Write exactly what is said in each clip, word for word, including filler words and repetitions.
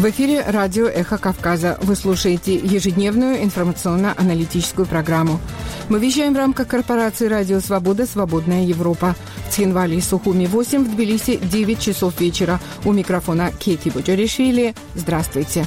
В эфире радио «Эхо Кавказа». Вы слушаете ежедневную информационно-аналитическую программу. Мы вещаем в рамках корпорации «Радио Свобода. Свободная Европа». В Цхинвале и Сухуми восемь, в Тбилиси девять часов вечера. У микрофона Кети Буджаришвили. Здравствуйте.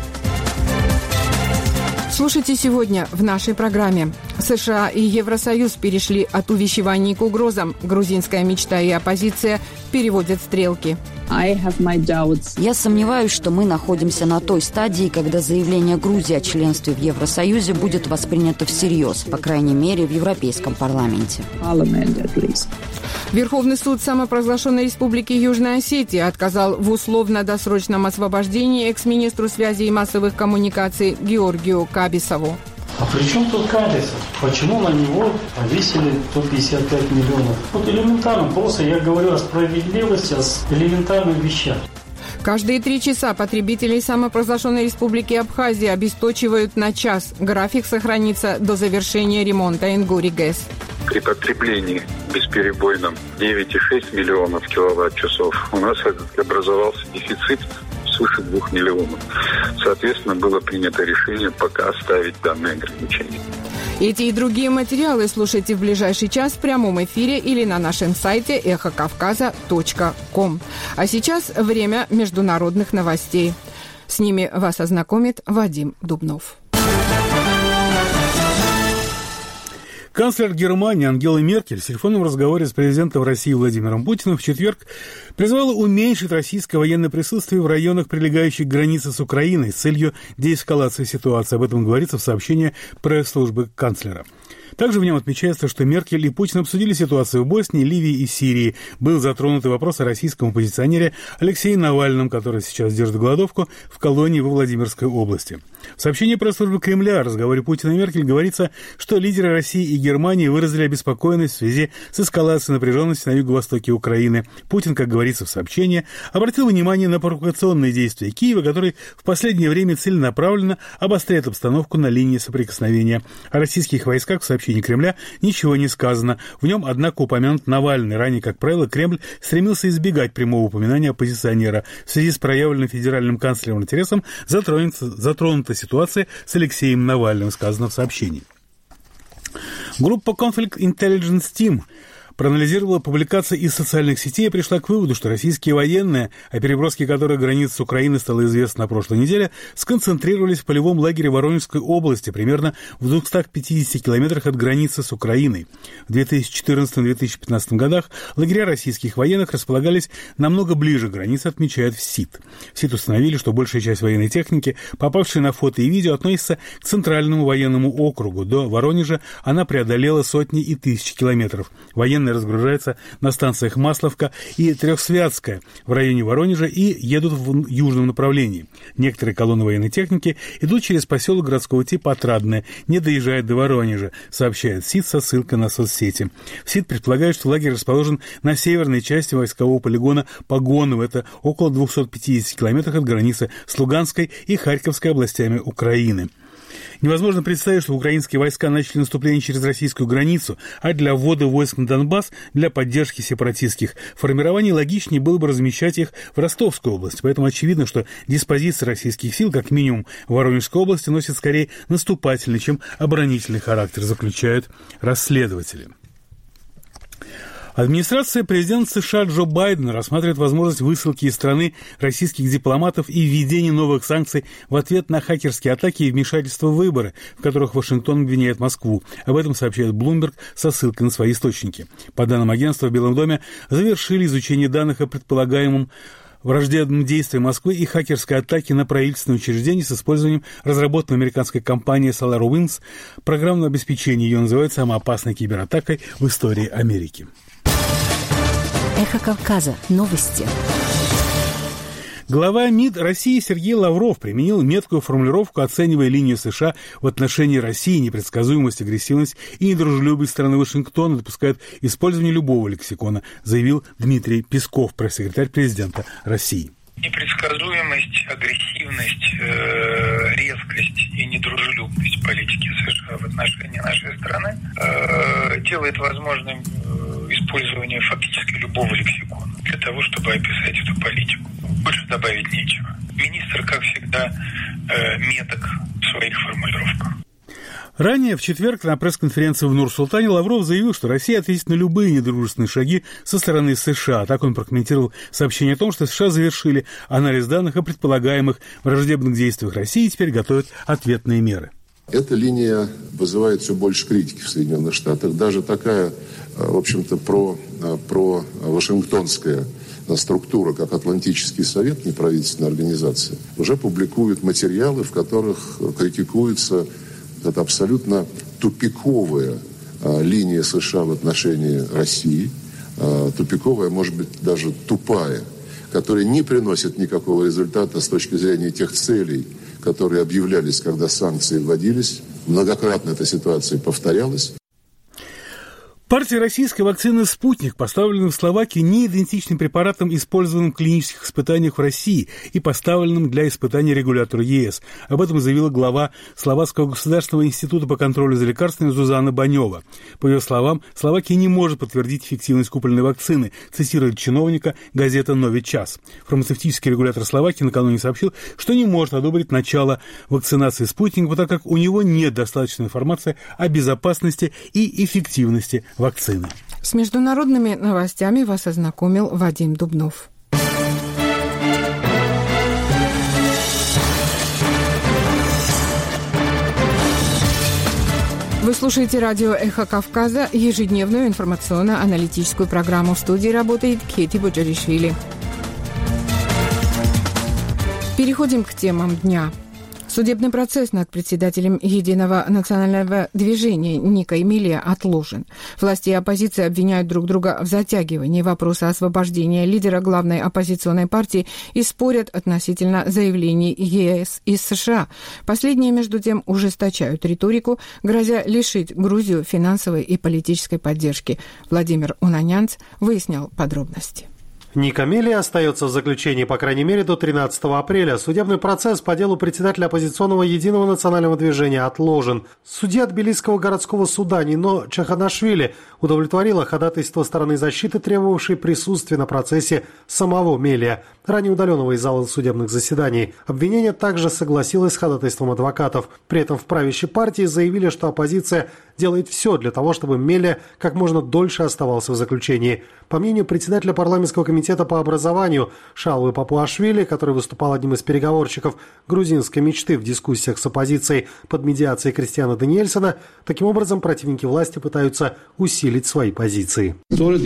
Слушайте сегодня в нашей программе. США и Евросоюз перешли от увещеваний к угрозам. Грузинская мечта и оппозиция переводят стрелки. Я сомневаюсь, что мы находимся на той стадии, когда заявление Грузии о членстве в Евросоюзе будет воспринято всерьез, по крайней мере, в Европейском парламенте. Верховный суд самопровозглашенной Республики Южная Осетия отказал в условно-досрочном освобождении экс-министру связи и массовых коммуникаций Георгию Кабисову. А при чем тут Кабисов? Почему на него повесили сто пятьдесят пять миллионов? Вот элементарно, просто я говорю о справедливости, о элементарных вещах. Каждые три часа потребителей самопровозглашенной Республики Абхазия обесточивают на час. График сохранится до завершения ремонта Ингури-ГЭС. При потреблении бесперебойном девять целых шесть десятых миллионов киловатт-часов у нас образовался дефицит свыше двух миллионов. Соответственно, было принято решение пока оставить данные ограничения. Эти и другие материалы слушайте в ближайший час в прямом эфире или на нашем сайте эхо кавказа точка ком. А сейчас время международных новостей. С ними вас ознакомит Вадим Дубнов. Канцлер Германии Ангела Меркель в телефонном разговоре с президентом России Владимиром Путиным в четверг призвала уменьшить российское военное присутствие в районах, прилегающих к границе с Украиной, с целью деэскалации ситуации. Об этом говорится в сообщении пресс-службы канцлера. Также в нем отмечается, что Меркель и Путин обсудили ситуацию в Боснии, Ливии и Сирии. Был затронут и вопрос о российском оппозиционере Алексее Навальном, который сейчас держит голодовку в колонии во Владимирской области. В сообщении пресс-службы Кремля о разговоре Путина и Меркель говорится, что лидеры России и Германии выразили обеспокоенность в связи с эскалацией напряженности на юго-востоке Украины. Путин, как говорится в сообщении, обратил внимание на провокационные действия Киева, который в последнее время целенаправленно обостряет обстановку на линии соприкосновения. О российских войсках в сообщении Кремля ничего не сказано. В нем, однако, упомянут Навальный. Ранее, как правило, Кремль стремился избегать прямого упоминания оппозиционера. В связи с проявленным федеральным канцлером интересом затронута, затронута ситуация с Алексеем Навальным, сказано в сообщении. Группа Conflict Intelligence Team проанализировала публикации из социальных сетей и пришла к выводу, что российские военные, о переброске которых границ с Украины стало известно на прошлой неделе, сконцентрировались в полевом лагере Воронежской области, примерно в двухстах пятидесяти километрах от границы с Украиной. В две тысячи четырнадцатом — две тысячи пятнадцатом годах лагеря российских военных располагались намного ближе к границе, отмечают в СИД. В СИД установили, что большая часть военной техники, попавшей на фото и видео, относится к Центральному военному округу. До Воронежа она преодолела сотни и тысячи километров. Военные разгружаются на станциях Масловка и Трехсвятская в районе Воронежа и едут в южном направлении. Некоторые колонны военной техники идут через поселок городского типа Отрадное, не доезжают до Воронежа, сообщает СИД со ссылкой на соцсети. В СИД предполагает, что лагерь расположен на северной части войскового полигона Погоново, это около двухсот пятидесяти километров от границы с Луганской и Харьковской областями Украины. Невозможно представить, что украинские войска начали наступление через российскую границу, а для ввода войск на Донбасс, для поддержки сепаратистских формирований логичнее было бы размещать их в Ростовской области. Поэтому очевидно, что диспозиция российских сил, как минимум в Воронежской области, носит скорее наступательный, чем оборонительный характер, заключают расследователи. Администрация президента США Джо Байдена рассматривает возможность высылки из страны российских дипломатов и введения новых санкций в ответ на хакерские атаки и вмешательство в выборы, в которых Вашингтон обвиняет Москву. Об этом сообщает Bloomberg со ссылкой на свои источники. По данным агентства, в Белом доме завершили изучение данных о предполагаемом враждебном действии Москвы и хакерской атаки на правительственные учреждения с использованием разработанной американской компанией SolarWinds программного обеспечения. Ее называют самой опасной кибератакой в истории Америки. Эхо Кавказа. Новости. Глава МИД России Сергей Лавров применил меткую формулировку, оценивая линию США в отношении России, непредсказуемость, агрессивность и недружелюбие страны Вашингтона допускают использование любого лексикона, заявил Дмитрий Песков, пресс-секретарь президента России. Непредсказуемость, агрессивность, э, резкость и недружелюбность политики США в отношении нашей страны э, делает возможным э, использование фактически любого лексикона для того, чтобы описать эту политику. Больше добавить нечего. Министр, как всегда, меток в своих формулировках. Ранее, в четверг, на пресс-конференции в Нур-Султане Лавров заявил, что Россия ответит на любые недружественные шаги со стороны США. Так он прокомментировал сообщение о том, что США завершили анализ данных о предполагаемых враждебных действиях России и теперь готовят ответные меры. Эта линия вызывает все больше критики в Соединенных Штатах. Даже такая, в общем-то, про, про вашингтонская структура, как Атлантический совет, неправительственная организация, уже публикует материалы, в которых критикуется это абсолютно тупиковая а, линия США в отношении России, а, тупиковая, может быть, даже тупая, которая не приносит никакого результата с точки зрения тех целей, которые объявлялись, когда санкции вводились. Многократно эта ситуация повторялась. Партия российской вакцины «Спутник» поставлена в Словакии не идентичным препаратом, использованным в клинических испытаниях в России и поставленным для испытаний регулятору ЕС. Об этом заявила глава Словацкого государственного института по контролю за лекарствами Зузана Банева. По ее словам, Словакия не может подтвердить эффективность купленной вакцины, цитирует чиновника газета «Нови час». Фармацевтический регулятор Словакии накануне сообщил, что не может одобрить начало вакцинации «Спутника», так как у него нет достаточной информации о безопасности и эффективности вакцины. С международными новостями вас ознакомил Вадим Дубнов. Вы слушаете радио «Эхо Кавказа», ежедневную информационно-аналитическую программу. В студии работает Кети Боджаришвили. Переходим к темам дня. Судебный процесс над председателем Единого национального движения Ника Мелия отложен. Власти и оппозиция обвиняют друг друга в затягивании вопроса освобождения лидера главной оппозиционной партии и спорят относительно заявлений ЕС и США. Последние, между тем, ужесточают риторику, грозя лишить Грузию финансовой и политической поддержки. Владимир Унанянц выяснял подробности. Ника Мелия остается в заключении, по крайней мере, до тринадцатого апреля. Судебный процесс по делу председателя оппозиционного Единого национального движения отложен. Судья Тбилисского городского суда Нино Чаханашвили удовлетворила ходатайство стороны защиты, требовавшей присутствия на процессе самого Мелия, ранее удаленного из зала судебных заседаний. Обвинение также согласилось с ходатайством адвокатов. При этом в правящей партии заявили, что оппозиция делает все для того, чтобы Мелия как можно дольше оставался в заключении. По мнению председателя парламентского комитета по образованию Шалвы Папуашвили, который выступал одним из переговорщиков грузинской мечты в дискуссиях с оппозицией под медиацией Кристиана Даниэльсона, таким образом противники власти пытаются усилить свои позиции.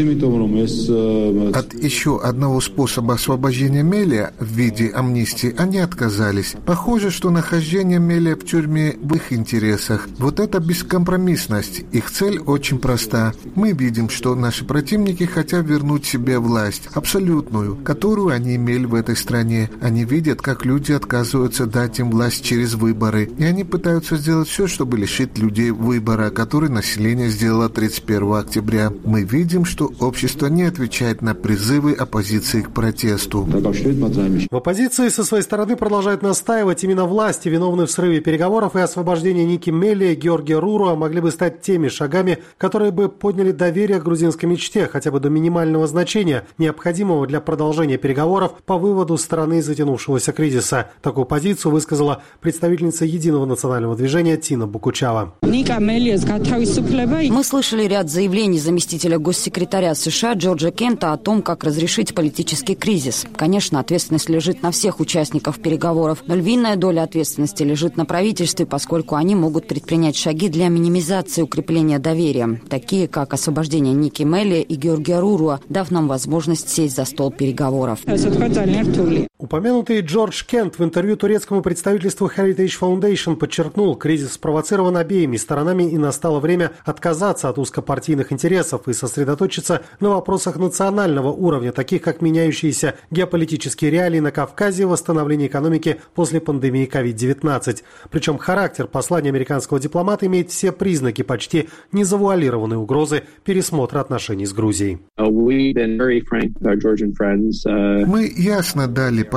От еще одного способа освобождения Мелия в виде амнистии они отказались. Похоже, что нахождение Мелия в тюрьме в их интересах. Вот это бескомпромиссность. Их цель очень проста. Мы видим, что наши противники хотят вернуть себе власть, абсолютную, которую они имели в этой стране. Они видят, как люди отказываются дать им власть через выборы. И они пытаются сделать все, чтобы лишить людей выбора, который население сделало тридцать первого октября. Мы видим, что общество не отвечает на призывы оппозиции к протесту. В оппозиции со своей стороны продолжают настаивать, именно власти, виновные в срыве переговоров и освобождении Ники Мелия и Георгия Руруа, могли бы стать теми шагами, которые бы подняли доверие к грузинской мечте хотя бы до минимального значения, необходимого для продолжения переговоров по выводу страны из затянувшегося кризиса. Такую позицию высказала представительница Единого национального движения Тина Букучава. Мы слышали ряд заявлений заместителя госсекретаря США Джорджа Кента о том, как разрешить политический кризис. Конечно, ответственность лежит на всех участников переговоров, но львиная доля ответственности лежит на правительстве, поскольку они могут предпринять шаги для минимизации укрепления доверия, такие как освобождение Ники Мелия и Георгия Руруа, дав нам возможность сесть за стол переговоров. Упомянутый Джордж Кент в интервью турецкому представительству Heritage Foundation подчеркнул, кризис спровоцирован обеими сторонами и настало время отказаться от узкопартийных интересов и сосредоточиться на вопросах национального уровня, таких как меняющиеся геополитические реалии на Кавказе и восстановление экономики после пандемии ковид девятнадцать. Причем характер послания американского дипломата имеет все признаки почти незавуалированной угрозы пересмотра отношений с Грузией. Мы ясно дали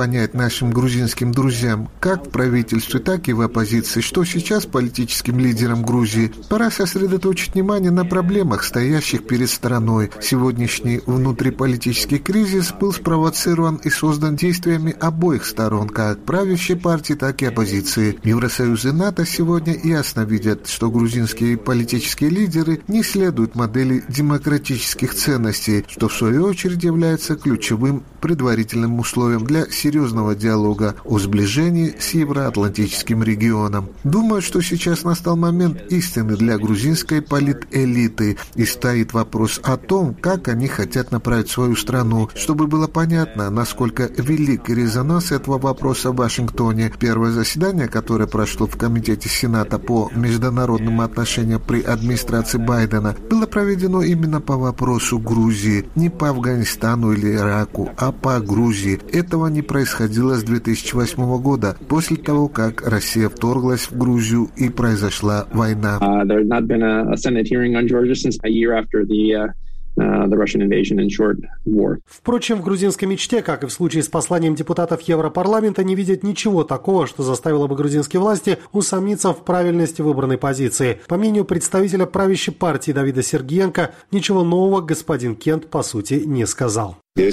понять нашим грузинским друзьям, как в правительстве, так и в оппозиции, что сейчас политическим лидерам Грузии пора сосредоточить внимание на проблемах, стоящих перед страной. Сегодняшний внутриполитический кризис был спровоцирован и создан действиями обоих сторон, как правящей партии, так и оппозиции. Евросоюз и НАТО сегодня ясно видят, что грузинские политические лидеры не следуют модели демократических ценностей, что в свою очередь является ключевым предварительным условием для серьезного диалога о сближении с евроатлантическим регионом. Думаю, что сейчас настал момент истины для грузинской политэлиты, и стоит вопрос о том, как они хотят направить свою страну, чтобы было понятно, насколько велик резонанс этого вопроса в Вашингтоне. Первое заседание, которое прошло в Комитете Сената по международным отношениям при администрации Байдена, было проведено именно по вопросу Грузии, не по Афганистану или Ираку, а по Грузии. Этого не происходило с две тысячи восьмого года, после того, как Россия вторглась в Грузию и произошла война. Uh, there had not been a, a Senate hearing on Georgia since a year after the uh... the Russian invasion and short war. Впрочем, в грузинской мечте, как и в случае с посланием депутатов Европарламента, не видят ничего такого, что заставило бы грузинские власти усомниться в правильности выбранной позиции. По мнению представителя правящей партии Давида Сергиенко, ничего нового господин Кент, по сути, не сказал. Мы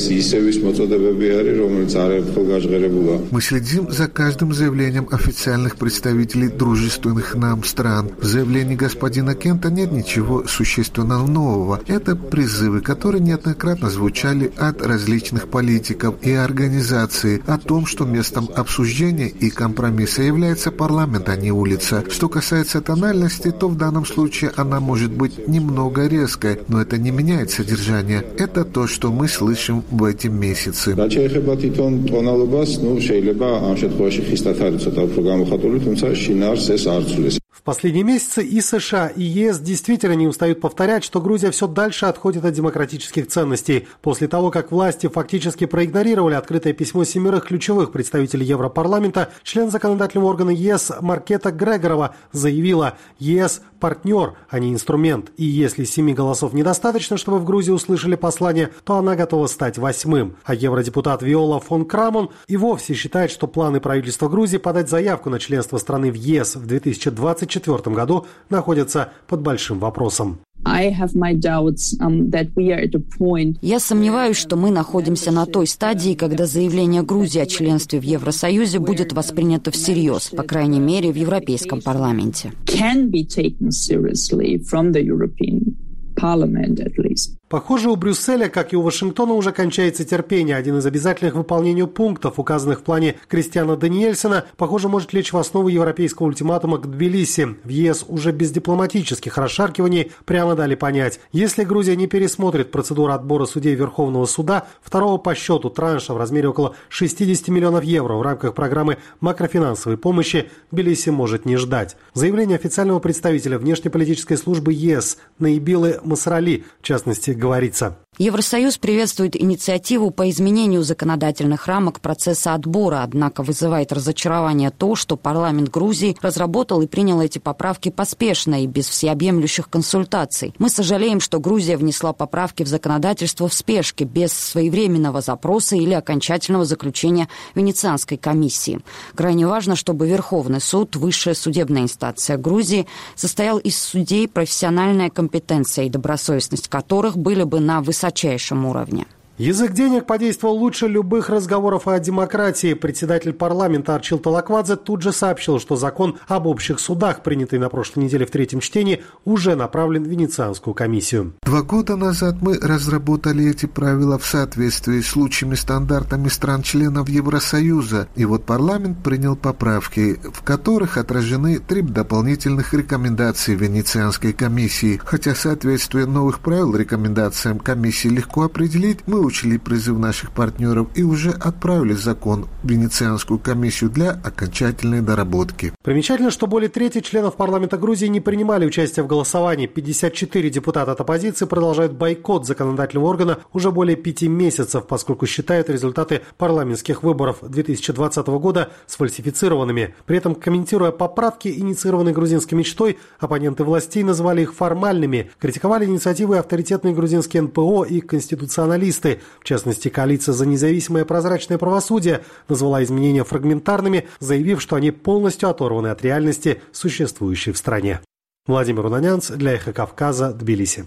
следим за каждым заявлением официальных представителей дружественных нам стран. В заявлении господина Кента нет ничего существенно нового. Это призывы, которые неоднократно звучали от различных политиков и организаций о том, что местом обсуждения и компромисса является парламент, а не улица. Что касается тональности, то в данном случае она может быть немного резкой, но это не меняет содержание. Это то, что мы слышим в эти месяцы. В последние месяцы и США, и ЕС действительно не устают повторять, что Грузия все дальше отходит от демократических ценностей. После того, как власти фактически проигнорировали открытое письмо семерых ключевых представителей Европарламента, член законодательного органа ЕС Маркета Грегорова заявила: ЕС – партнер, а не инструмент. И если семи голосов недостаточно, чтобы в Грузии услышали послание, то она готова стать восьмым. А евродепутат Виола фон Крамон и вовсе считает, что планы правительства Грузии подать заявку на членство страны в ЕС в две тысячи двадцать четвёртом году находятся под большим вопросом. Я сомневаюсь, что мы находимся на той стадии, когда заявление Грузии о членстве в Евросоюзе будет воспринято всерьез, по крайней мере, в Европейском парламенте. Похоже, у Брюсселя, как и у Вашингтона, уже кончается терпение. Один из обязательных выполнению пунктов, указанных в плане Кристиана Даниэльсона, похоже, может лечь в основу европейского ультиматума к Тбилиси. В ЕС уже без дипломатических расшаркиваний прямо дали понять: если Грузия не пересмотрит процедуру отбора судей Верховного суда, второго по счету транша в размере около шестьдесят миллионов евро в рамках программы макрофинансовой помощи, Тбилиси может не ждать. Заявление официального представителя внешнеполитической службы ЕС Наибилы Масрали, в частности, говорится: Евросоюз приветствует инициативу по изменению законодательных рамок процесса отбора, однако вызывает разочарование то, что парламент Грузии разработал и принял эти поправки поспешно и без всеобъемлющих консультаций. Мы сожалеем, что Грузия внесла поправки в законодательство в спешке, без своевременного запроса или окончательного заключения Венецианской комиссии. Крайне важно, чтобы Верховный суд, высшая судебная инстанция Грузии, состоял из судей, профессиональная компетенция и добросовестность которых были бы на высочайшем уровне. Язык денег подействовал лучше любых разговоров о демократии. Председатель парламента Арчил Талаквадзе тут же сообщил, что закон об общих судах, принятый на прошлой неделе в третьем чтении, уже направлен в Венецианскую комиссию. Два года назад мы разработали эти правила в соответствии с лучшими стандартами стран-членов Евросоюза. И вот парламент принял поправки, в которых отражены три дополнительных рекомендации Венецианской комиссии. Хотя соответствие новых правил рекомендациям комиссии легко определить, мы учли призыв наших партнеров и уже отправили закон в Венецианскую комиссию для окончательной доработки. Примечательно, что более трети членов парламента Грузии не принимали участие в голосовании. пятьдесят четыре депутата от оппозиции продолжают бойкот законодательного органа уже более пяти месяцев, поскольку считают результаты парламентских выборов две тысячи двадцатого года сфальсифицированными. При этом, комментируя поправки, инициированные грузинской мечтой, оппоненты властей назвали их формальными, критиковали инициативы авторитетные грузинские эн пэ о и конституционалисты. партии. В частности, коалиция «За независимое прозрачное правосудие» назвала изменения фрагментарными, заявив, что они полностью оторваны от реальности, существующей в стране. Владимир Унанянц для «Эхо Кавказа», Тбилиси.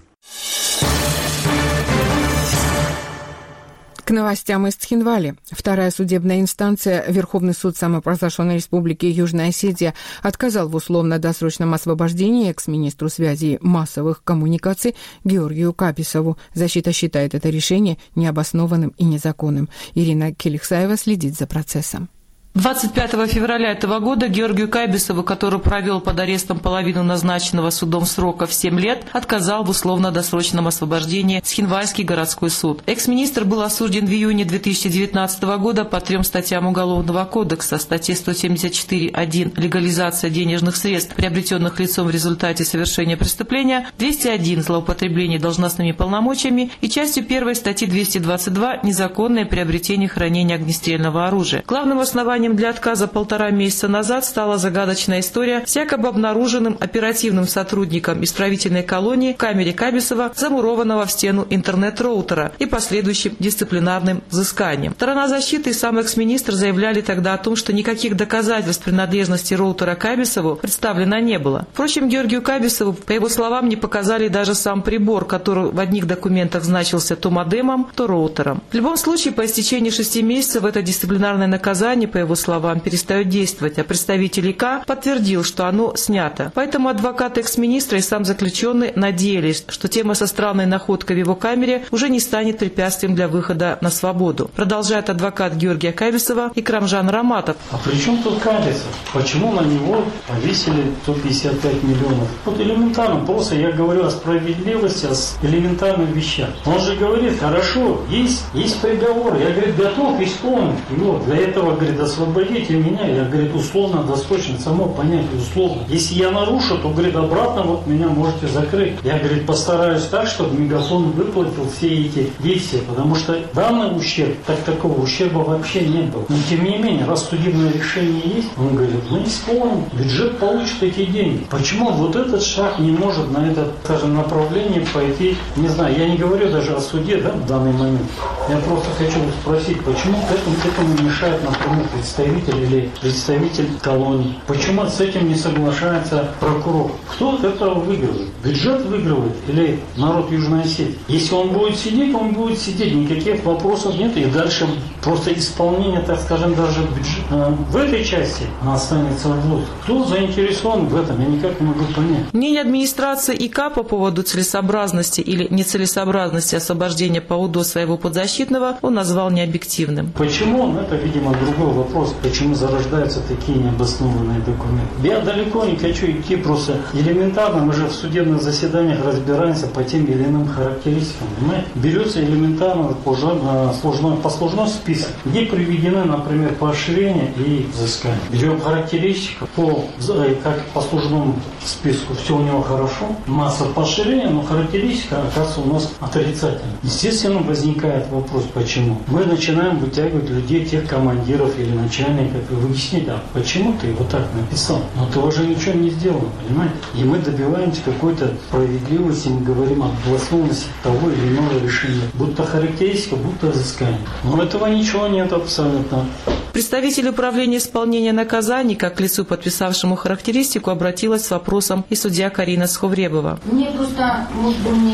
К новостям из Цхинвали. Вторая судебная инстанция, Верховный суд самопровозглашенной республики Южная Осетия, отказал в условно-досрочном освобождении экс-министру связи и массовых коммуникаций Георгию Кабисову. Защита считает это решение необоснованным и незаконным. Ирина Келихсаева следит за процессом. двадцать пятого февраля этого года Георгию Кабисову, который провел под арестом половину назначенного судом срока в семь лет, отказал в условно-досрочном освобождении Цхинвальский городской суд. Экс-министр был осужден в июне две тысячи девятнадцатого года по трем статьям Уголовного кодекса: статье сто семьдесят четыре один «Легализация денежных средств, приобретенных лицом в результате совершения преступления», двести один «Злоупотребление должностными полномочиями» и частью первой статьи двести двадцать два «Незаконное приобретение и хранение огнестрельного оружия». Главным основанием для отказа полтора месяца назад стала загадочная история с якобы обнаруженным оперативным сотрудником исправительной колонии в камере Кабисова, замурованного в стену интернет-роутера, и последующим дисциплинарным взысканием. Сторона защиты и сам экс-министр заявляли тогда о том, что никаких доказательств принадлежности роутера Кабисову представлено не было. Впрочем, Георгию Кабисову, по его словам, не показали даже сам прибор, который в одних документах значился то модемом, то роутером. В любом случае, по истечении шести месяцев это дисциплинарное наказание, по его словам, перестает действовать, а представитель ИК подтвердил, что оно снято. Поэтому адвокат экс-министра и сам заключенный надеялись, что тема со странной находкой в его камере уже не станет препятствием для выхода на свободу. Продолжает адвокат Георгия Кабисова Икрамжан Раматов. А при чем тут Кабисов? Почему на него повесили сто пятьдесят пять миллионов? Вот элементарно, просто я говорю о справедливости, о элементарных вещах. Он же говорит: хорошо, есть, есть приговор, я, говорит, готов исполнить его. Для этого, говорит, освободите меня. Я, говорит, условно досрочно, само понятие условно. Если я нарушу, то, говорит, обратно вот меня можете закрыть. Я, говорит, постараюсь так, чтобы Мегафон выплатил все эти действия, потому что данный ущерб, так такого ущерба вообще не было. Но тем не менее, раз судебное решение есть, он говорит: мы исполним, бюджет получит эти деньги. Почему вот этот шаг не может на это, скажем, направление пойти? Не знаю, я не говорю даже о суде, да, в данный момент. Я просто хочу спросить, почему к этому, к этому мешает, например, представитель или представитель колонии? Почему с этим не соглашается прокурор? Кто от этого выигрывает? Бюджет выигрывает или народ Южной Осетии? Если он будет сидеть, он будет сидеть, никаких вопросов нет, и дальше просто исполнение, так скажем, даже бюджет, э, в этой части останется в воздухе. Кто заинтересован в этом, я никак не могу понять. Мнение администрации ИК по поводу целесообразности или нецелесообразности освобождения по УДО своего подзащитного он назвал необъективным. Почему он? Это, видимо, другой вопрос. Почему зарождаются такие необоснованные документы? Я далеко не хочу идти, просто элементарно мы же в судебных заседаниях разбираемся по тем или иным характеристикам. Понимаете? Берется элементарно послужной, послужной список, где приведены, например, поощрения и взыскания. Берем характеристику по как послужному списку, все у него хорошо, масса поощрения, но характеристика, оказывается, у нас отрицательная. Естественно, возникает вопрос, почему. Мы начинаем вытягивать людей, тех командиров или начальников, и выяснить, а почему ты его так написал? Но этого же ничего не сделано, понимаете? И мы добиваемся какой-то справедливости, мы говорим об обоснованности того или иного решения. Будто характеристика, будто взыскание. Но этого ничего нет абсолютно. Представитель управления исполнения наказаний, как к лицу, подписавшему характеристику, обратилась с вопросом и судья Карина Сховребова. Мне просто, может быть, мне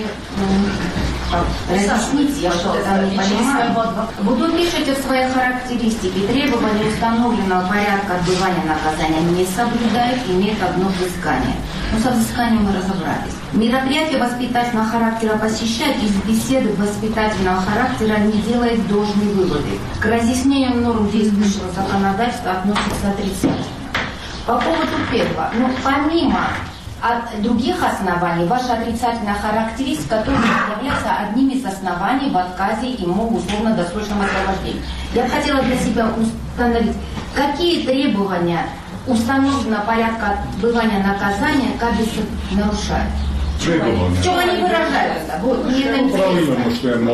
разъяснить, я что-то там не понимаю. Вот вы пишете в своей характеристике: требования установленного порядка отбывания наказания не соблюдают, имеет одно взыскание. Но со взысканием мы разобрались. Мероприятие воспитательного характера посещает, из беседы воспитательного характера не делает должные выводы. К разъяснению норм действующего законодательства относится отрицательно. По поводу первого, ну, помимо от других оснований, ваша отрицательная характеристика тоже является одним из оснований в отказе ему в условно-досрочном освобождении. Я хотела для себя установить, какие требования установленного порядка отбывания наказания Кабисов нарушает. В чем они выражаются? Вот, мне это интересно.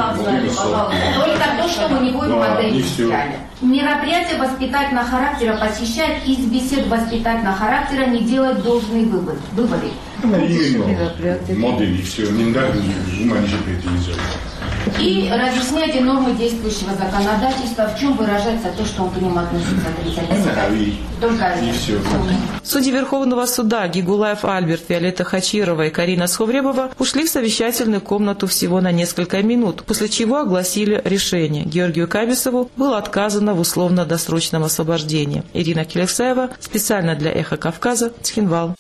Только то, что у него и модели взяли. Мероприятие воспитательного характера посещает, из бесед воспитательного характера не делает должные выводы. Именно модели, все, не надо гуманизировать. и разъяснять нормы действующего законодательства, в чем выражается то, что он к ним относится отрицательно. Только и все. Судьи Верховного суда Гигулаев Альберт, Виолетта Хачирова и Карина Сховребова ушли в совещательную комнату всего на несколько минут, после чего огласили решение. Георгию Кабисову было отказано в условно-досрочном освобождении. Ирина Келексаева специально для «Эхо Кавказа», Цхинвал.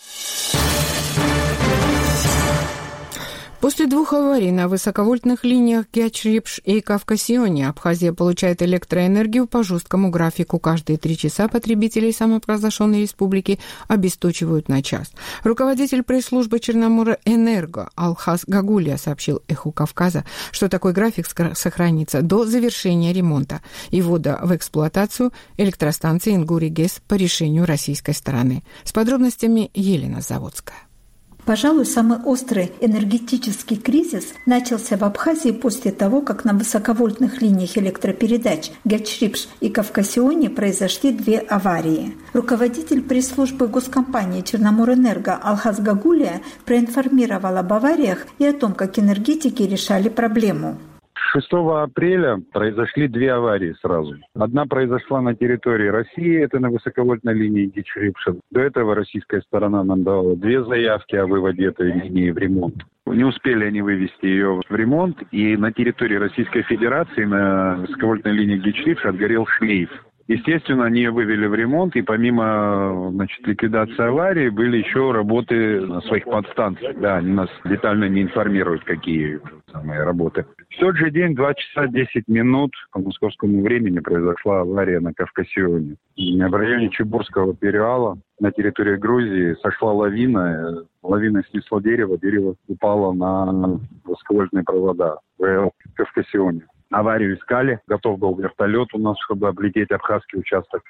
После двух аварий на высоковольтных линиях Гячрипш и Кавкасионе Абхазия получает электроэнергию по жесткому графику. Каждые три часа потребителей самопровозглашенной республики обесточивают на час. Руководитель пресс-службы Черноморэнерго Алхаз Гагулия сообщил «Эху Кавказа», что такой график сохранится до завершения ремонта и ввода в эксплуатацию электростанции Ингури-ГЭС по решению российской стороны. С подробностями Елена Заводская. Пожалуй, самый острый энергетический кризис начался в Абхазии после того, как на высоковольтных линиях электропередач Гячрипш и Кавкасионе произошли две аварии. Руководитель пресс-службы госкомпании Черноморэнерго Алхаз Гагулия проинформировал об авариях и о том, как энергетики решали проблему. шестого апреля произошли две аварии сразу. Одна произошла на территории России, это на высоковольтной линии Гичрипша. До этого российская сторона нам дала две заявки о выводе этой линии в ремонт. Не успели они вывести ее в ремонт, и на территории Российской Федерации на высоковольтной линии Гичрипша отгорел шлейф. Естественно, они ее вывели в ремонт, и помимо, значит, ликвидации аварии были еще работы на своих подстанциях. Да, они нас детально не информируют, какие самые работы. В тот же день, два часа десять минут по московскому времени, произошла авария на Кавкасионе. В районе Чебурского перевала на территории Грузии сошла лавина. Лавина снесла дерево, дерево упало на высоковольтные провода в Кавкасионе. Аварию искали, готов был вертолет у нас, чтобы облететь абхазский участок.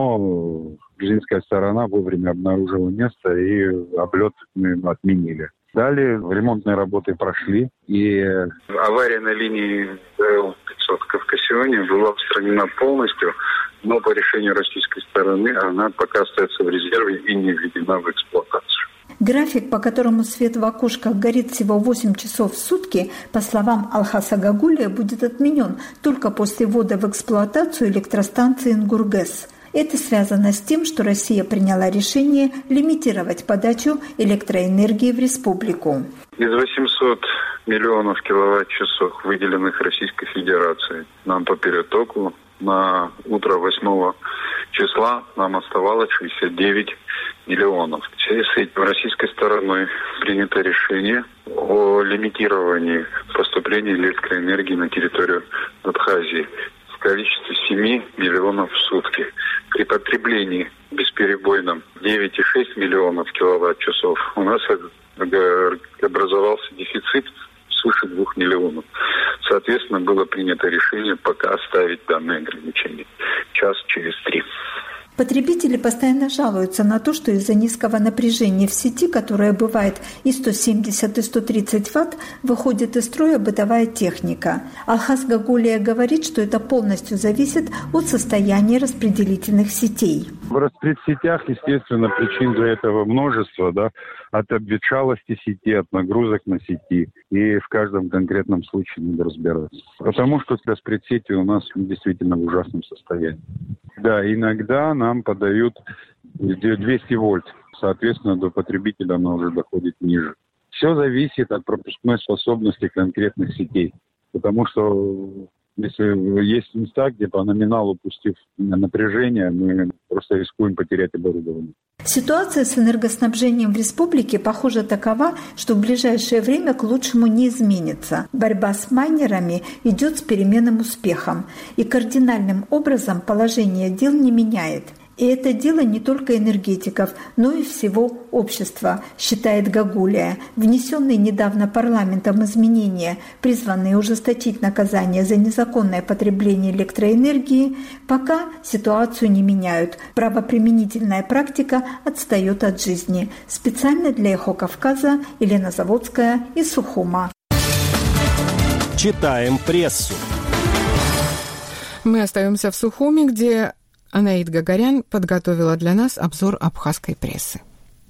Но грузинская сторона вовремя обнаружила место, и облет мы отменили. Далее ремонтные работы прошли, и авария на линии Эл пятьсот в Кавкасионе была устранена полностью, но по решению российской стороны она пока остается в резерве и не введена в эксплуатацию. График, по которому свет в окошках горит всего восемь часов в сутки, по словам Алхаза Гагулия, будет отменен только после ввода в эксплуатацию электростанции Ингур-ГЭС. Это связано с тем, что Россия приняла решение лимитировать подачу электроэнергии в республику. Из восьмисот миллионов киловатт-часов, выделенных Российской Федерацией нам по перетоку, на утро восьмого числа нам оставалось шестьдесят девять миллионов. В связи с этим российской стороной принято решение о лимитировании поступления электроэнергии на территорию Абхазии в количестве семь миллионов в сутки. При потреблении бесперебойном девять целых шесть десятых миллионов киловатт-часов у нас образовался дефицит свыше двух миллионов. Соответственно, было принято решение пока оставить данное ограничение. Час через три. Потребители постоянно жалуются на то, что из-за низкого напряжения в сети, которое бывает и сто семьдесят, и сто тридцать ватт, выходит из строя бытовая техника. Алхаз Гагулия говорит, что это полностью зависит от состояния распределительных сетей. В распредсетях, естественно, причин для этого множество, да, от обветшалости сети, от нагрузок на сети. И в каждом конкретном случае надо разбираться. Потому что распредсети у нас действительно в ужасном состоянии. Да, иногда нам подают двести вольт. Соответственно, до потребителя она уже доходит ниже. Все зависит от пропускной способности конкретных сетей. Потому что если есть места, где по номиналу, пустив напряжение, мы просто рискуем потерять оборудование. Ситуация с энергоснабжением в республике, похоже, такова, что в ближайшее время к лучшему не изменится. Борьба с майнерами идет с переменным успехом, и кардинальным образом положение дел не меняет. И это дело не только энергетиков, но и всего общества, считает Гагулия. Внесенные недавно парламентом изменения, призванные ужесточить наказание за незаконное потребление электроэнергии, пока ситуацию не меняют. Правоприменительная практика отстает от жизни. Специально для «Эхо Кавказа» Елена Заводская из Сухума. Читаем прессу. Мы остаемся в Сухуми, где Анаид Гагарян подготовила для нас обзор абхазской прессы.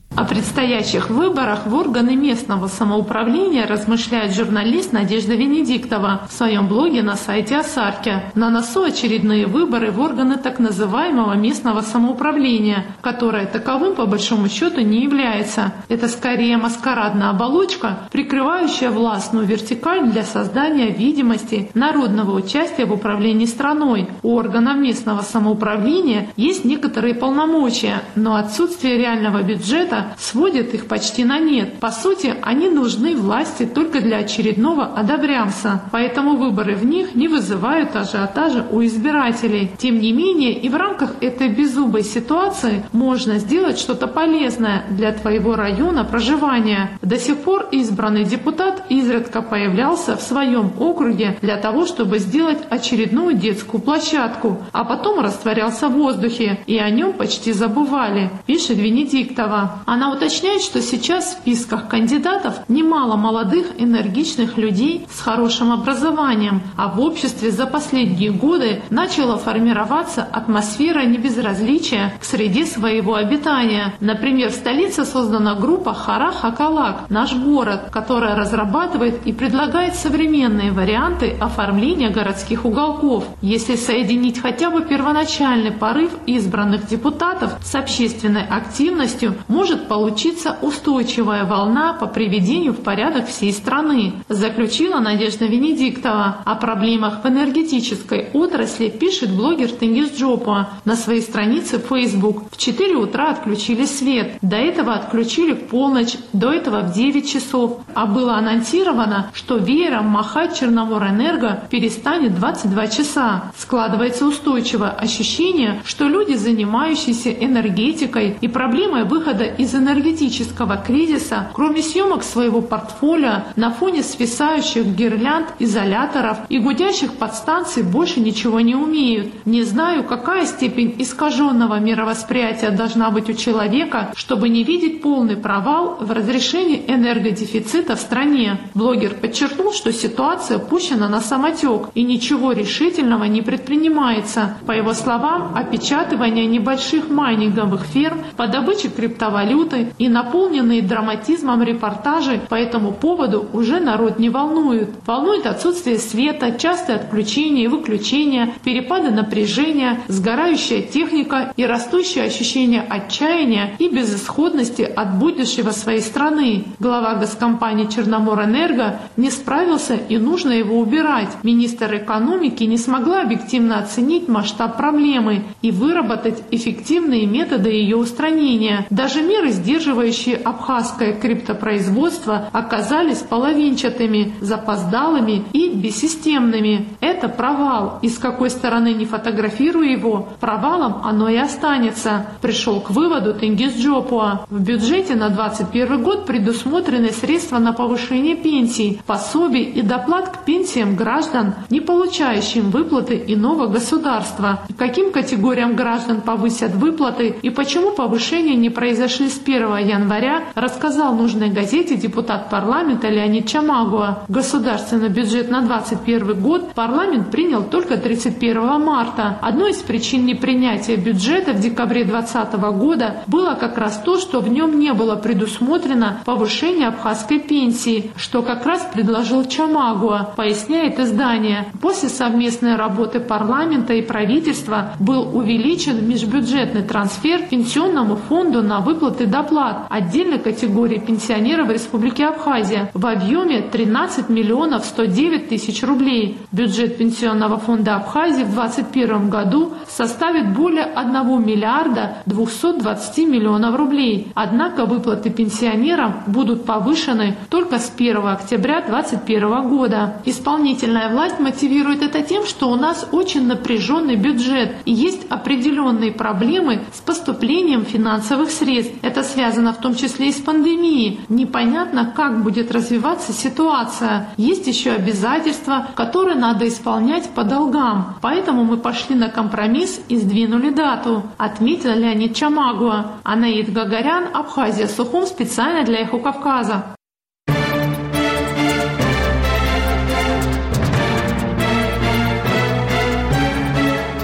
О предстоящих выборах в органы местного самоуправления размышляет журналист Надежда Венедиктова в своем блоге на сайте Осарки. На носу очередные выборы в органы так называемого местного самоуправления, которое таковым по большому счету не является. Это скорее маскарадная оболочка, прикрывающая властную вертикаль для создания видимости народного участия в управлении страной. У органов местного самоуправления есть некоторые полномочия, но отсутствие реального бюджета сводит их почти на нет. По сути, они нужны власти только для очередного одобрямса, поэтому выборы в них не вызывают ажиотажа у избирателей. Тем не менее, и в рамках этой беззубой ситуации можно сделать что-то полезное для твоего района проживания. До сих пор избранный депутат изредка появлялся в своем округе для того, чтобы сделать очередную детскую площадку, а потом растворялся в воздухе, и о нем почти забывали, пишет Венедиктова. Она уточняет, что сейчас в списках кандидатов немало молодых, энергичных людей с хорошим образованием, а в обществе за последние годы начала формироваться атмосфера небезразличия к среде своего обитания. Например, в столице создана группа «Хара-Хакалак. Наш город», которая разрабатывает и предлагает современные варианты оформления городских уголков. Если соединить хотя бы первоначальный порыв избранных депутатов с общественной активностью, может получиться устойчивая волна по приведению в порядок всей страны, заключила Надежда Венедиктова. О проблемах в энергетической отрасли пишет блогер Тенгиз Джопа на своей странице в Facebook. В четыре утра отключили свет, до этого отключили в полночь, до этого в девять часов, а было анонсировано, что веером махать Черноморэнерго перестанет в двадцать два часа. Складывается устойчивое ощущение, что люди, занимающиеся энергетикой и проблемой выхода из энергетического кризиса, кроме съемок своего портфолио на фоне свисающих гирлянд, изоляторов и гудящих подстанций, больше ничего не умеют. Не знаю, какая степень искаженного мировосприятия должна быть у человека, чтобы не видеть полный провал в разрешении энергодефицита в стране. Блогер подчеркнул, что ситуация пущена на самотек и ничего решительного не предпринимается. По его словам, опечатывание небольших майнинговых ферм по добыче криптовалюты и наполненные драматизмом репортажи по этому поводу уже народ не волнуют. Волнует отсутствие света, частые отключения и выключения, перепады напряжения, сгорающая техника и растущее ощущение отчаяния и безысходности от будущего своей страны. Глава госкомпании Черноморэнерго не справился и нужно его убирать. Министр экономики не смогла объективно оценить масштаб проблемы и выработать эффективные методы ее устранения. Даже меры, сдерживающие абхазское криптопроизводство, оказались половинчатыми, запоздалыми и бессистемными. Это провал, и с какой стороны не фотографируя его, провалом оно и останется, пришел к выводу Тенгиз Джопуа. В бюджете на двадцать первый год предусмотрены средства на повышение пенсий, пособий и доплат к пенсиям граждан, не получающим выплаты иного государства. Каким категориям граждан повысят выплаты и почему повышения не произошли с первого января, рассказал нужной газете депутат парламента Леонид Чамагуа. Государственный бюджет на двадцать первый год парламент принял только тридцать первого марта. Одной из причин непринятия бюджета в декабре двадцатого года было как раз то, что в нем не было предусмотрено повышение абхазской пенсии, что как раз предложил Чамагуа, поясняет издание. После совместной работы парламента и правительства был увеличен межбюджетный трансфер пенсионному фонду на выплаты доплат отдельной категории пенсионеров Республики Абхазия в объеме тринадцать миллионов сто девять тысяч рублей. Бюджет Пенсионного фонда Абхазии в двадцать первом году составит более одного миллиарда двухсот двадцати миллионов рублей. Однако выплаты пенсионерам будут повышены только с первого октября двадцать первого года. Исполнительная власть мотивирует это тем, что у нас очень напряженный бюджет и есть определенные проблемы с поступлением финансовых средств. Это связано в том числе и с пандемией. Непонятно, как будет развиваться ситуация. Есть еще обязательства, которые надо исполнять по долгам. Поэтому мы пошли на компромисс и сдвинули дату, отметил Леонид Чамагуа. Анаид Гагарян, Абхазия, Сухум, специально для Эхо Кавказа.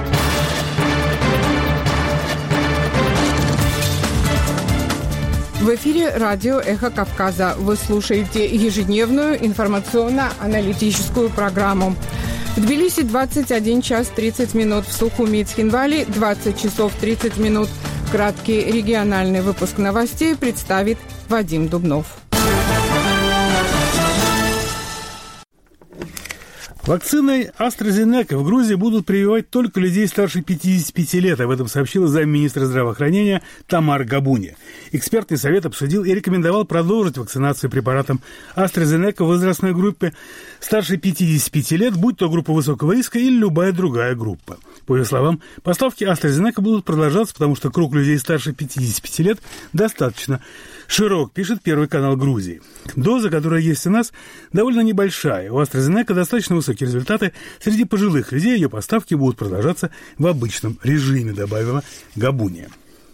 В В эфире радио «Эхо Кавказа». Вы слушаете ежедневную информационно-аналитическую программу. В Тбилиси двадцать один час тридцать минут, в Сухуми и Цхинвали двадцать часов тридцать минут. Краткий региональный выпуск новостей представит Вадим Дубнов. Вакциной AstraZeneca в Грузии будут прививать только людей старше пятидесяти пяти лет. Об этом сообщила замминистра здравоохранения Тамара Габуни. Экспертный совет обсудил и рекомендовал продолжить вакцинацию препаратом AstraZeneca в возрастной группе старше пятидесяти пяти лет, будь то группа высокого риска или любая другая группа. По ее словам, поставки AstraZeneca будут продолжаться, потому что круг людей старше пятидесяти пяти лет достаточно широк, пишет Первый канал Грузии. Доза, которая есть у нас, довольно небольшая. У AstraZeneca достаточно высокие результаты. Среди пожилых людей ее поставки будут продолжаться в обычном режиме, добавила Габуния.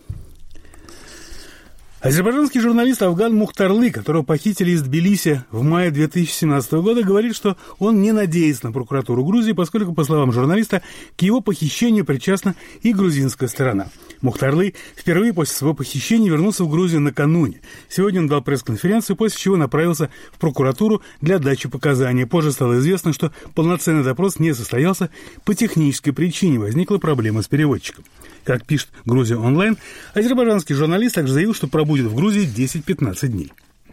Азербайджанский журналист Афган Мухтарлы, которого похитили из Тбилиси в мае две тысячи семнадцатого года, говорит, что он не надеется на прокуратуру Грузии, поскольку, по словам журналиста, к его похищению причастна и грузинская сторона. Мухтарлы впервые после своего похищения вернулся в Грузию накануне. Сегодня он дал пресс-конференцию, после чего направился в прокуратуру для дачи показаний. Позже стало известно, что полноценный допрос не состоялся по технической причине. Возникла проблема с переводчиком. Как пишет «Грузия онлайн», азербайджанский журналист также заявил, что пробудет в Грузии десять-пятнадцать дней.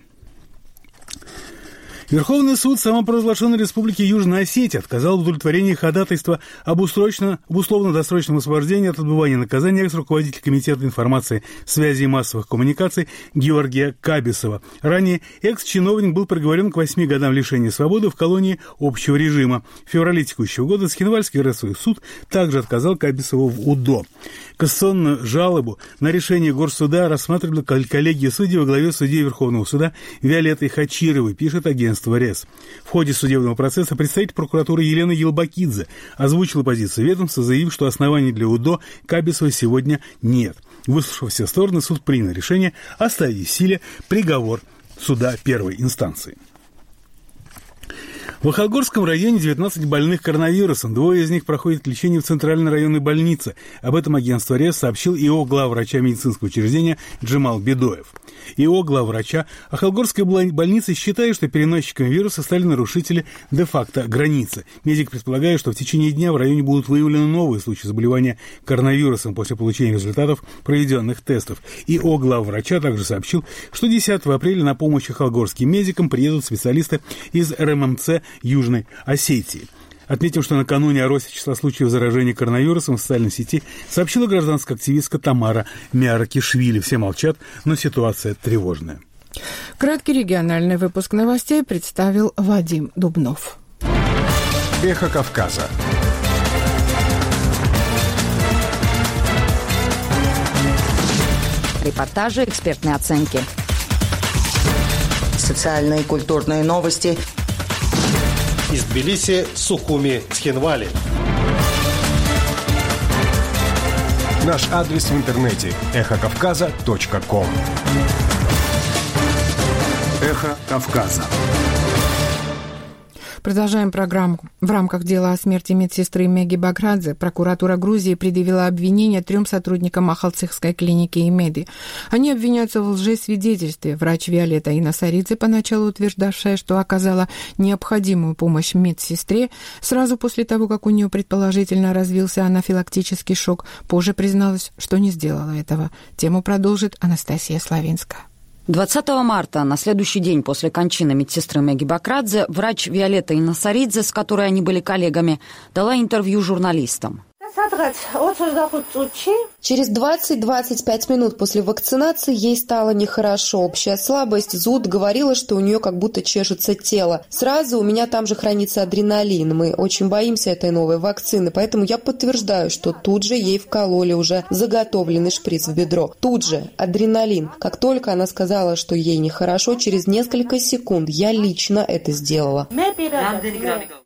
Верховный суд самопровозглашенной Республики Южная Осетия отказал в удовлетворении ходатайства об условно-досрочном освобождении от отбывания наказания экс-руководителя Комитета информации, связи и массовых коммуникаций Георгия Кабисова. Ранее экс-чиновник был приговорен к восьми годам лишения свободы в колонии общего режима. В феврале текущего года Цхинвальский городской суд также отказал Кабисову в УДО. Кассационную жалобу на решение Горсуда рассматривали коллегия судей во главе судьи Верховного суда Виолетты Хачировой, пишет агентство РЕС. В ходе судебного процесса представитель прокуратуры Елена Елбакидзе озвучила позицию ведомства, заявив, что оснований для УДО Кабисова сегодня нет. Выслушав все стороны, суд принял решение оставить в силе приговор суда первой инстанции. В Ахалгорском районе девятнадцать больных коронавирусом. Двое из них проходят лечение в Центральной районной больнице. Об этом агентство РЕС сообщил ИО главврача медицинского учреждения Джемал Бедоев. ИО главврача Ахалгорской больницы считает, что переносчиками вируса стали нарушители де-факто границы. Медик предполагает, что в течение дня в районе будут выявлены новые случаи заболевания коронавирусом после получения результатов проведенных тестов. ИО главврача также сообщил, что десятого апреля на помощь ахалгорским медикам приедут специалисты из РММЦ Южной Осетии. Отметим, что накануне о росте числа случаев заражения коронавирусом в социальной сети сообщила гражданская активистка Тамара Миаракишвили. Все молчат, но ситуация тревожная. Краткий региональный выпуск новостей представил Вадим Дубнов. Эхо Кавказа. Репортажи, экспертные оценки. Социальные и культурные новости. Из Тбилиси, Сухуми, Цхинвали. Наш адрес в интернете эхо кавказа точка ком. Эхо Кавказа. Продолжаем программу. В рамках дела о смерти медсестры Меги Баградзе прокуратура Грузии предъявила обвинение трем сотрудникам Ахалцихской клиники Имеди. Они обвиняются в лжесвидетельстве. Врач Виолетта Инасаридзе, поначалу утверждавшая, что оказала необходимую помощь медсестре, сразу после того, как у нее предположительно развился анафилактический шок, позже призналась, что не сделала этого. Тему продолжит Анастасия Славинская. двадцатого марта, на следующий день после кончины медсестры Меги Баградзе, врач Виолетта Инасаридзе, с которой они были коллегами, дала интервью журналистам. Через двадцать-двадцать пять минут после вакцинации ей стало нехорошо. Общая слабость, зуд, говорила, что у нее как будто чешется тело. Сразу у меня там же хранится адреналин. Мы очень боимся этой новой вакцины, поэтому я подтверждаю, что тут же ей вкололи уже заготовленный шприц в бедро. Тут же адреналин. Как только она сказала, что ей нехорошо, через несколько секунд я лично это сделала.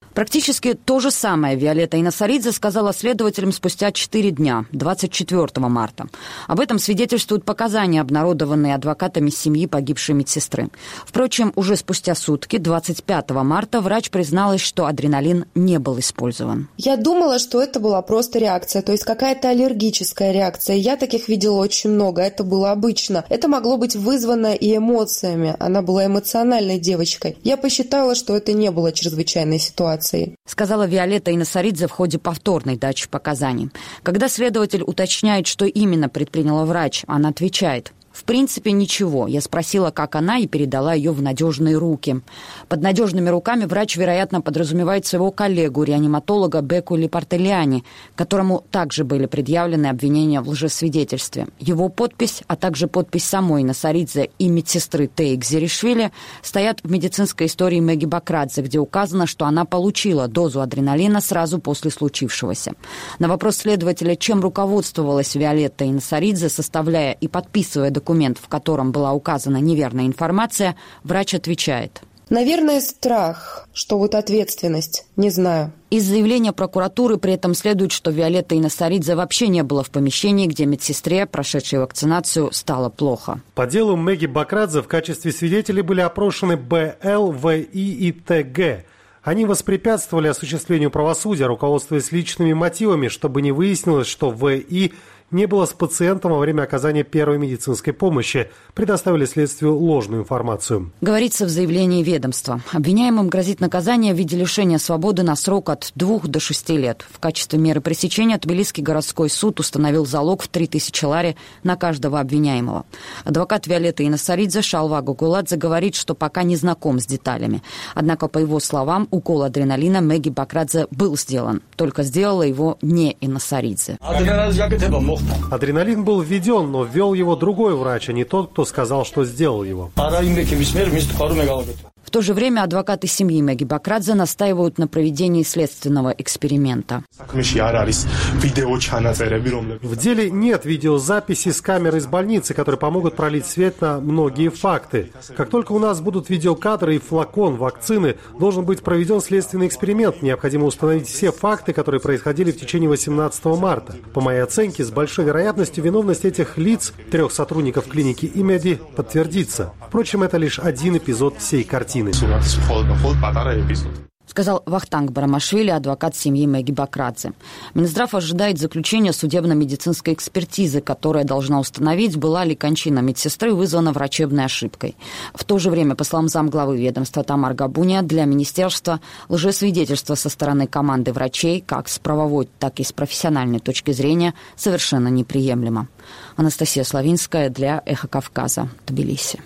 Практически то же самое Виолетта Инасаридзе сказала следователям спустя четыре дня, двадцать четвёртого марта. Об этом свидетельствуют показания, обнародованные адвокатами семьи погибшей медсестры. Впрочем, уже спустя сутки, двадцать пятого марта, врач призналась, что адреналин не был использован. Я думала, что это была просто реакция, то есть какая-то аллергическая реакция. Я таких видела очень много, это было обычно. Это могло быть вызвано и эмоциями. Она была эмоциональной девочкой. Я посчитала, что это не было чрезвычайной ситуацией. Сказала Виолетта Инасаридзе в ходе повторной дачи показаний. Когда следователь уточняет, что именно предприняла врач, она отвечает: в принципе, ничего. Я спросила, как она, и передала ее в надежные руки. Под надежными руками врач, вероятно, подразумевает своего коллегу, реаниматолога Беку Липартелиани, которому также были предъявлены обвинения в лжесвидетельстве. Его подпись, а также подпись самой Инасаридзе и медсестры Теи Гзиришвили стоят в медицинской истории Меги Бакрадзе, где указано, что она получила дозу адреналина сразу после случившегося. На вопрос следователя, чем руководствовалась Виолетта Инасаридзе, составляя и подписывая документы, документ, в котором была указана неверная информация, врач отвечает: наверное, страх, что вот ответственность, не знаю. Из заявления прокуратуры при этом следует, что Виолетта Инасаридзе вообще не было в помещении, где медсестре, прошедшей вакцинацию, стало плохо. По делу Меги Бакрадзе в качестве свидетелей были опрошены Б Л, В И и Т Г. Они воспрепятствовали осуществлению правосудия, руководствуясь личными мотивами, чтобы не выяснилось, что В И не было с пациентом во время оказания первой медицинской помощи, предоставили следствию ложную информацию. Говорится в заявлении ведомства. Обвиняемым грозит наказание в виде лишения свободы на срок от двух до шести лет. В качестве меры пресечения Тбилисский городской суд установил залог в три тысячи лари на каждого обвиняемого. Адвокат Виолетты Инасаридзе Шалва Гугуладзе говорит, что пока не знаком с деталями. Однако, по его словам, укол адреналина Меги Бакрадзе был сделан. Только сделала его не Инасаридзе. Адреналин был введен, но ввел его другой врач, а не тот, кто сказал, что сделал его. В то же время адвокаты семьи Меги Бакрадзе настаивают на проведении следственного эксперимента. В деле нет видеозаписи с камер из больницы, которые помогут пролить свет на многие факты. Как только у нас будут видеокадры и флакон вакцины, должен быть проведен следственный эксперимент. Необходимо установить все факты, которые происходили в течение восемнадцатого марта. По моей оценке, с большой вероятностью виновность этих лиц, трех сотрудников клиники Имеди, подтвердится. Впрочем, это лишь один эпизод всей картины. Сказал Вахтанг Барамашвили, адвокат семьи Меги Бакрадзе. Минздрав ожидает заключения судебно-медицинской экспертизы, которая должна установить, была ли кончина медсестры вызвана врачебной ошибкой. В то же время, по словам замглавы ведомства Тамар Габуния, для министерства лжесвидетельство со стороны команды врачей, как с правовой, так и с профессиональной точки зрения, совершенно неприемлемо. Анастасия Славинская для Эхо Кавказа, Тбилиси.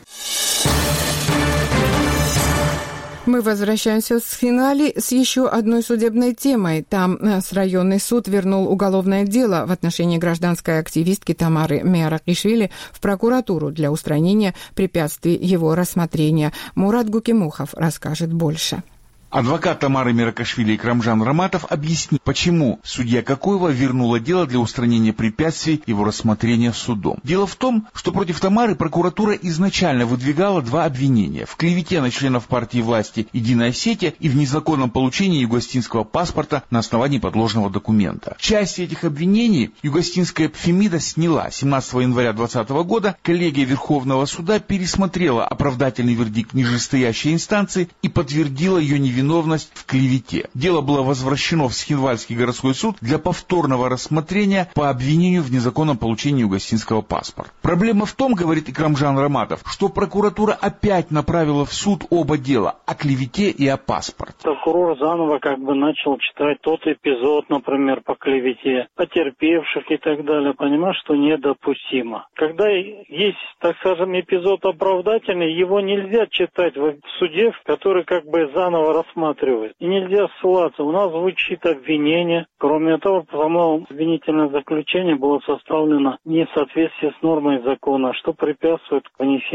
Мы возвращаемся с финале с еще одной судебной темой. Там районный суд вернул уголовное дело в отношении гражданской активистки Тамары Меаракишвили в прокуратуру для устранения препятствий его рассмотрения. Мурат Гукимухов расскажет больше. Адвокат Тамары Меаракишвили Икрамжан Раматов объяснил, почему судья Кокоева вернула дело для устранения препятствий его рассмотрения судом. Дело в том, что против Тамары прокуратура изначально выдвигала два обвинения: в клевете на членов партии власти «Единая Осетия» и в незаконном получении югостинского паспорта на основании подложного документа. Часть этих обвинений югостинская Фемида сняла. семнадцатого января двадцатого года коллегия Верховного суда пересмотрела оправдательный вердикт нижестоящей инстанции и подтвердила ее невиновность в клевете. Дело было возвращено в Схинвальский городской суд для повторного рассмотрения по обвинению в незаконном получении югостинского паспорта. Проблема в том, говорит Икрамжан Раматов, что прокуратура опять направила в суд оба дела: о клевете и о паспорте. Прокурор заново как бы начал читать тот эпизод, например, по клевете, потерпевших и так далее, понимаешь, что недопустимо. Когда есть, так скажем, эпизод оправдательный, его нельзя читать в суде, который как бы заново рассматривает. И нельзя ссылаться. У нас звучит обвинение. Кроме того, само обвинительное заключение было составлено не в соответствии с нормой закона, что препятствует вынесению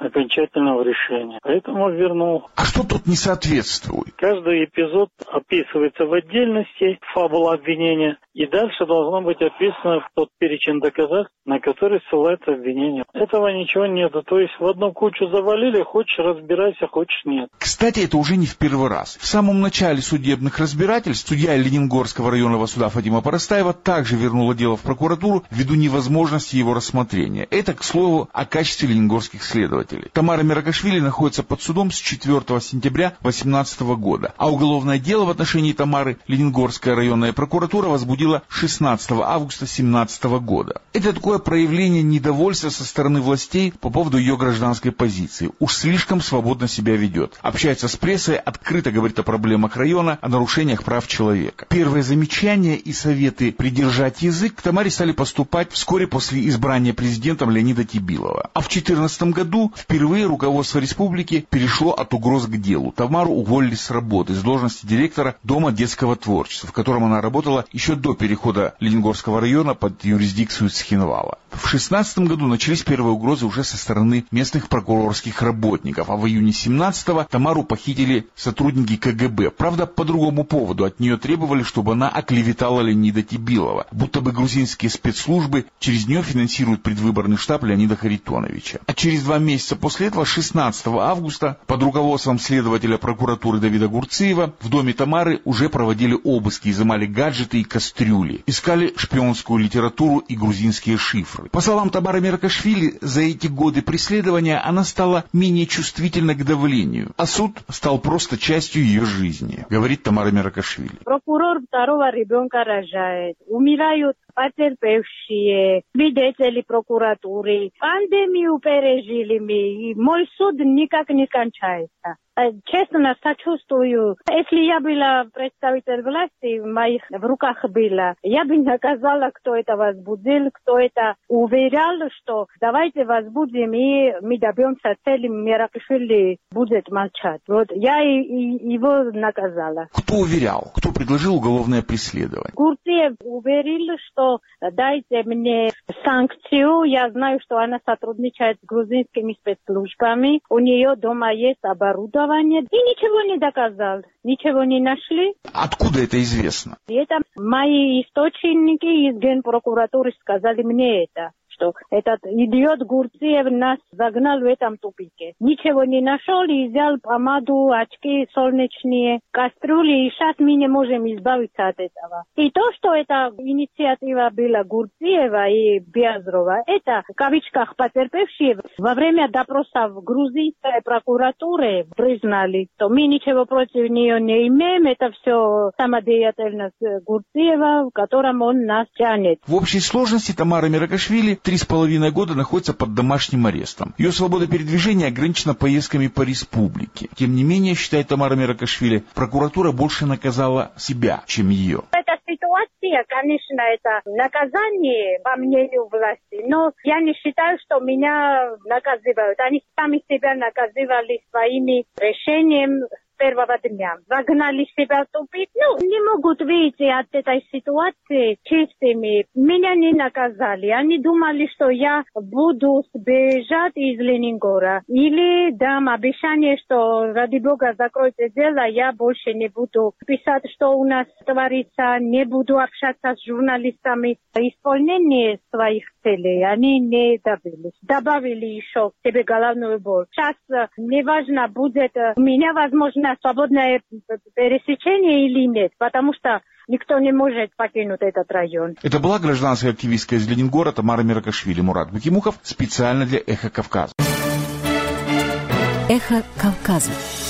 окончательного решения. Поэтому вернул. А что тут не соответствует? Каждый эпизод описывается в отдельности, фабула обвинения, и дальше должно быть описано тот перечень доказательств, на который ссылается обвинение. Этого ничего нету. То есть в одну кучу завалили, хочешь разбирайся, хочешь нет. Кстати, это уже не в первый раз. В самом начале судебных разбирательств судья Ленингорского районного суда Фатима Парастаева также вернула дело в прокуратуру ввиду невозможности его рассмотрения. Это, к слову, о качестве ленингорских следователей. Тамара Меракашвили находится под судом с четвёртого сентября две тысячи восемнадцатого года, а уголовное дело в отношении Тамары Ленингорская районная прокуратура возбудила шестнадцатого августа две тысячи семнадцатого года. Это такое проявление недовольства со стороны властей по поводу ее гражданской позиции. Уж слишком свободно себя ведет. Общается с прессой, открыто говорит о проблемах района, о нарушениях прав человека. Первые замечания и советы придержать язык к Тамаре стали поступать вскоре после избрания президентом Леонида Тибилова. А в две тысячи четырнадцатом году впервые руководство республики перешло от угроз к делу. Тамару уволили с работы, с должности директора Дома детского творчества, в котором она работала еще до перехода Ленингорского района под юрисдикцию Цхинвала. В две тысячи шестнадцатом году начались первые угрозы уже со стороны местных прокурорских работников, а в июне две тысячи семнадцатого Тамару похитили сотрудники ка гэ бэ. Правда, по другому поводу. От нее требовали, чтобы она оклеветала Леонида Тибилова, будто бы грузинские спецслужбы через нее финансируют предвыборный штаб Леонида Харитоновича. А через два месяца после этого, шестнадцатого августа, под руководством следователя прокуратуры Давида Гурциева, в доме Тамары уже проводили обыски, изымали гаджеты и кастрюли, искали шпионскую литературу и грузинские шифры. По словам Тамары Меракашвили, за эти годы преследования она стала менее чувствительна к давлению, а суд стал просто частью ее жизни, говорит Тамара Меракашвили. Прокурор второго ребенка рожает, умирают потерпевшие, свидетели прокуратуры. Пандемию пережили мы, и мой суд никак не кончается. Честно сочувствую. Если я была представитель власти, в моих в руках было, я бы наказала, кто это возбудил, кто это уверял, что давайте возбудим, и мы добьемся цели, Меракашвили будет молчать. Вот я и, и его наказала. Кто уверял? Кто предложил уголовное преследование? Гурциев уверил, что дайте мне санкцию. Я знаю, что она сотрудничает с грузинскими спецслужбами. У нее дома есть оборудование. И ничего не доказал, ничего не нашли. Откуда это известно? Это мои источники из Генпрокуратуры сказали мне это, что этот идиот Гурциев нас загнал в этом тупике. Ничего не нашел и взял помаду, очки солнечные, кастрюли, и сейчас мы не можем избавиться от этого. И то, что эта инициатива была Гурциева и Бязрова, это в кавычках потерпевшие во время допроса в грузинской прокуратуре признали, что мы ничего против нее не имеем, это все самодеятельность Гурциева, в котором он нас тянет. В общей сложности Тамара Меракашвили три с половиной года находится под домашним арестом. Ее свобода передвижения ограничена поездками по республике. Тем не менее, считает Тамара Меракашвили, прокуратура больше наказала себя, чем ее. Эта ситуация, конечно, это наказание, по мнению власти, но я не считаю, что меня наказывают. Они сами себя наказывали своими решениями первого дня. Загнали себя в тупик. Ну, не могут выйти от этой ситуации чистыми. Меня не наказали. Они думали, что я буду сбежать из Ленингора. Или дам обещание, что ради бога закройте дело, я больше не буду писать, что у нас творится, не буду общаться с журналистами. Исполнение своих целей они не добились. Добавили еще себе головную боль. Сейчас неважно, будет у меня возможно свободное пересечение или нет, потому что никто не может покинуть этот район. Это была гражданская активистка из Ленингора Тамара Меракашвили. Мурат Бакимухов специально для «Эхо Кавказа». «Эхо Кавказа».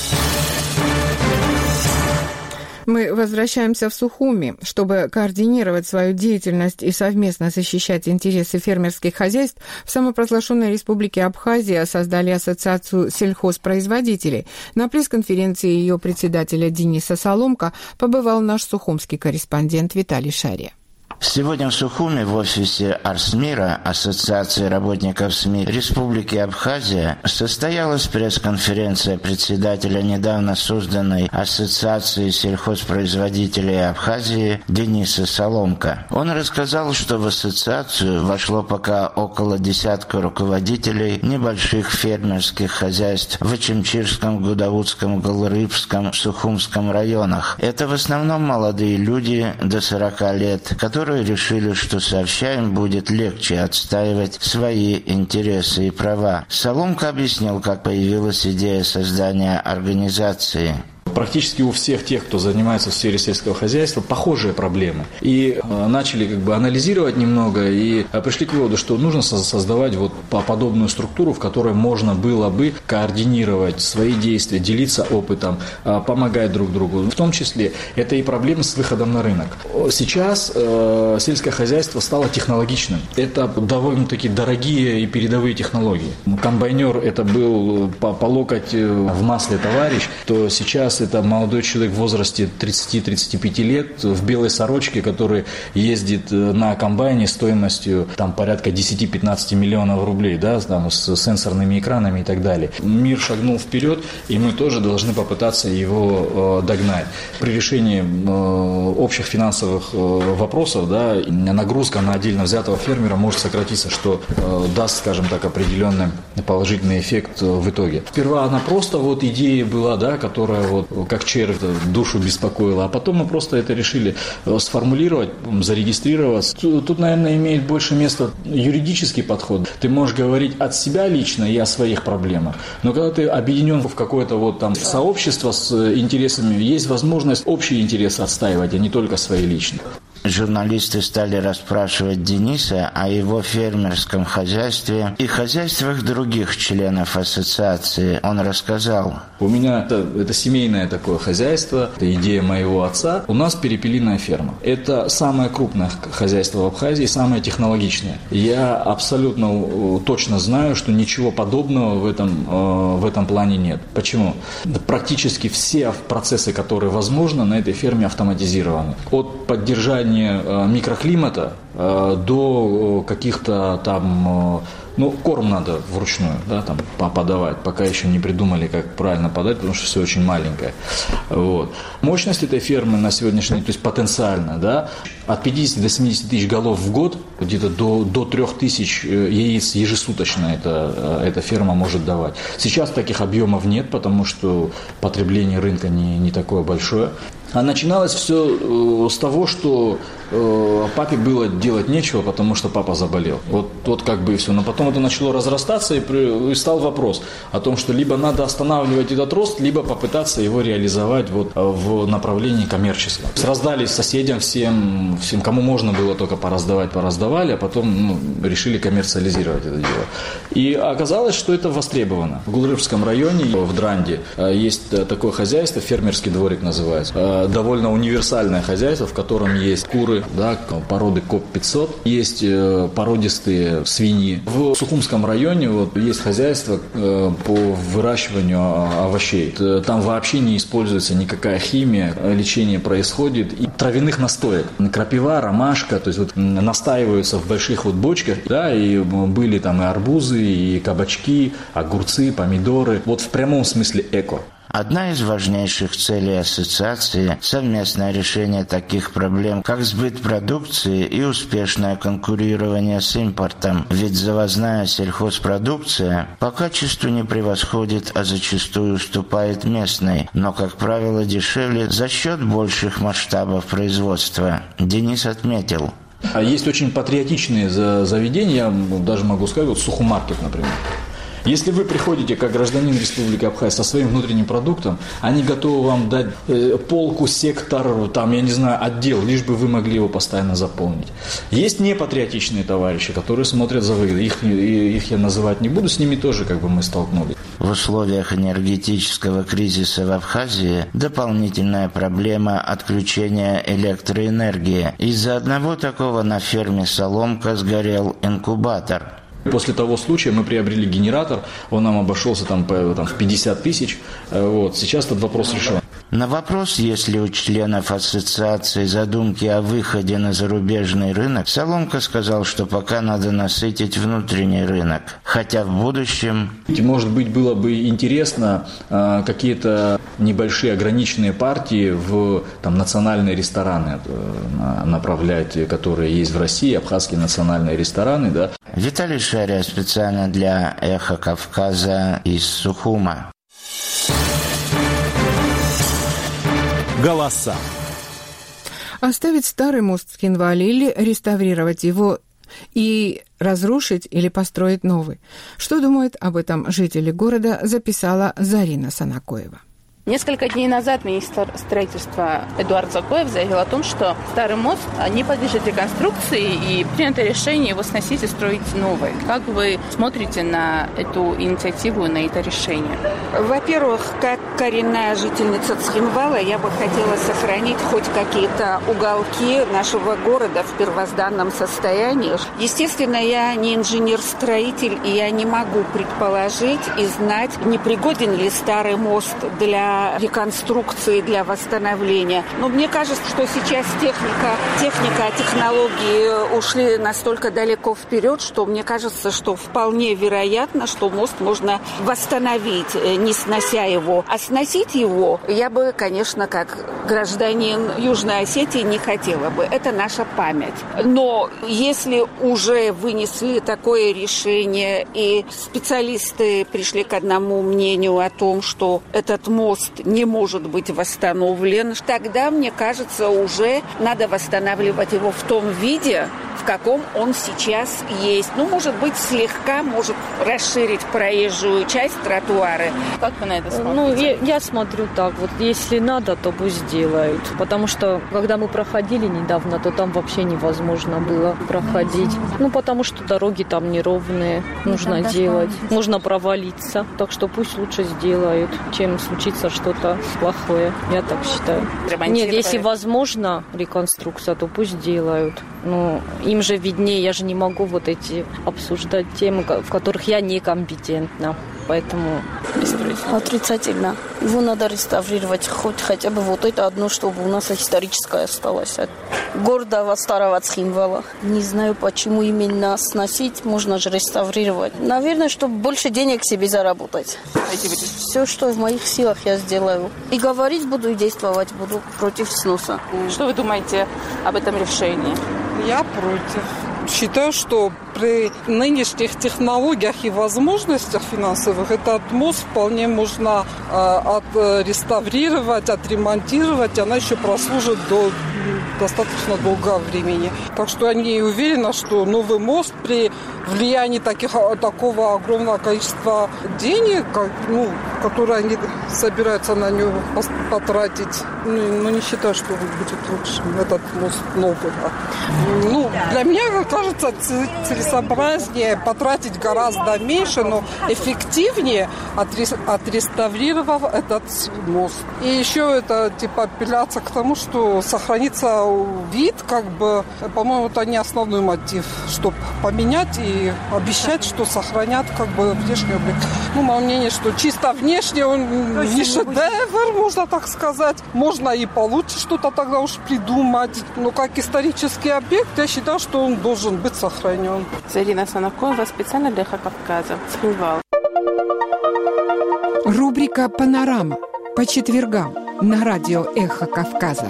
Мы возвращаемся в Сухуми. Чтобы координировать свою деятельность и совместно защищать интересы фермерских хозяйств, в самопровозглашенной республике Абхазия создали ассоциацию сельхозпроизводителей. На пресс-конференции ее председателя Дениса Соломко побывал наш сухумский корреспондент Виталий Шария. Сегодня в Сухуми в офисе Арсмира, Ассоциации работников СМИ Республики Абхазия, состоялась пресс-конференция председателя недавно созданной Ассоциации сельхозпроизводителей Абхазии Дениса Соломка. Он рассказал, что в ассоциацию вошло пока около десятка руководителей небольших фермерских хозяйств в Ачимчирском, Гудаутском, Галрыбском, Сухумском районах. Это в основном молодые люди до сорока лет, которые решили, что сообща им будет легче отстаивать свои интересы и права. Соломка объяснил, как появилась идея создания организации. Практически у всех тех, кто занимается в сфере сельского хозяйства, похожие проблемы. И э, начали как бы анализировать немного и э, пришли к выводу, что нужно создавать вот подобную структуру, в которой можно было бы координировать свои действия, делиться опытом, э, помогать друг другу. В том числе это и проблемы с выходом на рынок. Сейчас э, сельское хозяйство стало технологичным. Это довольно-таки дорогие и передовые технологии. Комбайнер это был по, по локоть в масле товарищ, то сейчас это молодой человек в возрасте тридцати-тридцати пяти лет в белой сорочке, который ездит на комбайне стоимостью там, порядка десяти-пятнадцати миллионов рублей, да, там, с сенсорными экранами и так далее. Мир шагнул вперед, и мы тоже должны попытаться его э, догнать. При решении э, общих финансовых э, вопросов, да, нагрузка на отдельно взятого фермера может сократиться, что э, даст, скажем так, определенный положительный эффект э, в итоге. Сперва она просто вот идея была, да, которая вот как червь душу беспокоила, а потом мы просто это решили сформулировать, зарегистрировать. Тут, наверное, имеет больше места юридический подход. Ты можешь говорить от себя лично и о своих проблемах, но когда ты объединен в какое-то вот там сообщество с интересами, есть возможность общие интересы отстаивать, а не только свои личные. Журналисты стали расспрашивать Дениса о его фермерском хозяйстве и хозяйствах других членов ассоциации. Он рассказал. У меня это, это семейное такое хозяйство, это идея моего отца. У нас перепелиная ферма. Это самое крупное хозяйство в Абхазии, самое технологичное. Я абсолютно точно знаю, что ничего подобного в этом, в этом плане нет. Почему? Практически все процессы, которые возможны, на этой ферме автоматизированы. От поддержания микроклимата до каких-то там, ну, корм надо вручную, да, там подавать, пока еще не придумали, как правильно подать, потому что все очень маленькое. Вот. Мощность этой фермы на сегодняшний день, то есть потенциально, да, от пятидесяти до семидесяти тысяч голов в год, где-то до, до трёх тысяч яиц ежесуточно эта, эта ферма может давать. Сейчас таких объемов нет, потому что потребление рынка не, не такое большое. А начиналось все с того, что папе было делать нечего, потому что папа заболел. Вот, вот как бы и все. Но потом это начало разрастаться, и, при, и стал вопрос о том, что либо надо останавливать этот рост, либо попытаться его реализовать вот в направлении коммерческого. Раздали соседям всем, всем, кому можно было только пораздавать, пораздавали, а потом ну, решили коммерциализировать это дело. И оказалось, что это востребовано. В Гулрыбском районе, в Дранде, есть такое хозяйство, фермерский дворик называется. Довольно универсальное хозяйство, в котором есть куры, да, породы коп пятьсот, есть породистые свиньи. В Сухумском районе вот, есть хозяйство по выращиванию овощей. Там вообще не используется никакая химия, лечение происходит. И травяных настоек. Крапива, ромашка, то есть вот, настаиваются в больших вот бочках, да, и были там и арбузы, и кабачки, огурцы, помидоры. Вот в прямом смысле эко. Одна из важнейших целей ассоциации – совместное решение таких проблем, как сбыт продукции и успешное конкурирование с импортом. Ведь завозная сельхозпродукция по качеству не превосходит, а зачастую уступает местной, но, как правило, дешевле за счет больших масштабов производства. Денис отметил. Есть очень патриотичные заведения, я даже могу сказать, вот Сухумаркет, например. Если вы приходите как гражданин Республики Абхазия со своим внутренним продуктом, они готовы вам дать э, полку, сектор, там, я не знаю, отдел, лишь бы вы могли его постоянно заполнить. Есть непатриотичные товарищи, которые смотрят за выгодой. Их, их я называть не буду, с ними тоже как бы мы столкнулись. В условиях энергетического кризиса в Абхазии дополнительная проблема отключения электроэнергии. Из-за одного такого на ферме Соломка сгорел инкубатор. После того случая мы приобрели генератор, он нам обошелся там, там, в пятьдесят тысяч, вот. Сейчас этот вопрос решен. На вопрос, есть ли у членов ассоциации задумки о выходе на зарубежный рынок, Соломка сказал, что пока надо насытить внутренний рынок, хотя в будущем... Может быть, было бы интересно э, какие-то небольшие ограниченные партии в там, национальные рестораны э, направлять, которые есть в России, абхазские национальные рестораны, да. Виталий Шария специально для «Эхо Кавказа» из Сухума. Голоса. Оставить старый мост в Цхинвале или реставрировать его и разрушить или построить новый. Что думают об этом жители города, записала Зарина Санакоева. Несколько дней назад министр строительства Эдуард Закоев заявил о том, что старый мост не подлежит реконструкции и принято решение его сносить и строить новый. Как вы смотрите на эту инициативу, на это решение? Во-первых, как коренная жительница Цхинвала, я бы хотела сохранить хоть какие-то уголки нашего города в первозданном состоянии. Естественно, я не инженер-строитель, и я не могу предположить и знать, непригоден ли старый мост для реконструкции, для восстановления. Но мне кажется, что сейчас техника, техника, технологии ушли настолько далеко вперед, что мне кажется, что вполне вероятно, что мост можно восстановить, не снося его. А сносить его я бы, конечно, как гражданин Южной Осетии не хотела бы. Это наша память. Но если уже вынесли такое решение, и специалисты пришли к одному мнению о том, что этот мост не может быть восстановлен, тогда, мне кажется, уже надо восстанавливать его в том виде, в каком он сейчас есть. Ну, может быть, слегка, может расширить проезжую часть тротуара. Как вы на это смотрите? Ну, я, я смотрю так, вот если надо, то пусть делают. Потому что, когда мы проходили недавно, то там вообще невозможно было проходить. Ну, потому что дороги там неровные, нужно делать. Можно провалиться. Так что пусть лучше сделают, чем случится что-то плохое. Я так считаю. Нет, если возможно реконструкция, то пусть делают. Ну, им же виднее, я же не могу вот эти обсуждать темы, в которых я некомпетентна. Поэтому отрицательно. Его надо реставрировать, хоть хотя бы вот это одно, чтобы у нас историческое осталось. От гордого старого Цхинвала. Не знаю, почему именно сносить, можно же реставрировать. Наверное, чтобы больше денег себе заработать. Все, что в моих силах, я сделаю. И говорить буду, и действовать буду против сноса. Что вы думаете об этом решении? Я против. Считаю, что при нынешних технологиях и возможностях финансовых этот мост вполне можно э, отреставрировать, отремонтировать, и она еще прослужит до достаточно долгого времени. Так что я не уверена, что новый мост при влиянии таких, такого огромного количества денег, как, ну, которые они собираются на него потратить, ну, не считаю, что будет лучше этот мост новый. Да. Ну, для меня, кажется, целесообразнее потратить гораздо меньше, но эффективнее, отреставрировав этот мост. И еще это типа апелляция к тому, что сохранится вид, как бы, по-моему, это не основной мотив, чтобы поменять и обещать, что сохранят как бы внешний облик. Ну, мое мнение, что чисто внешне он не шедевр, можно так сказать. Можно и получше что-то тогда уж придумать. Но как исторический объект, я считаю, что он должен быть сохранен. Зарина Санакоева, специально для «Эхо Кавказа», Цхинвал. Рубрика «Панорама» по четвергам на радио «Эхо Кавказа».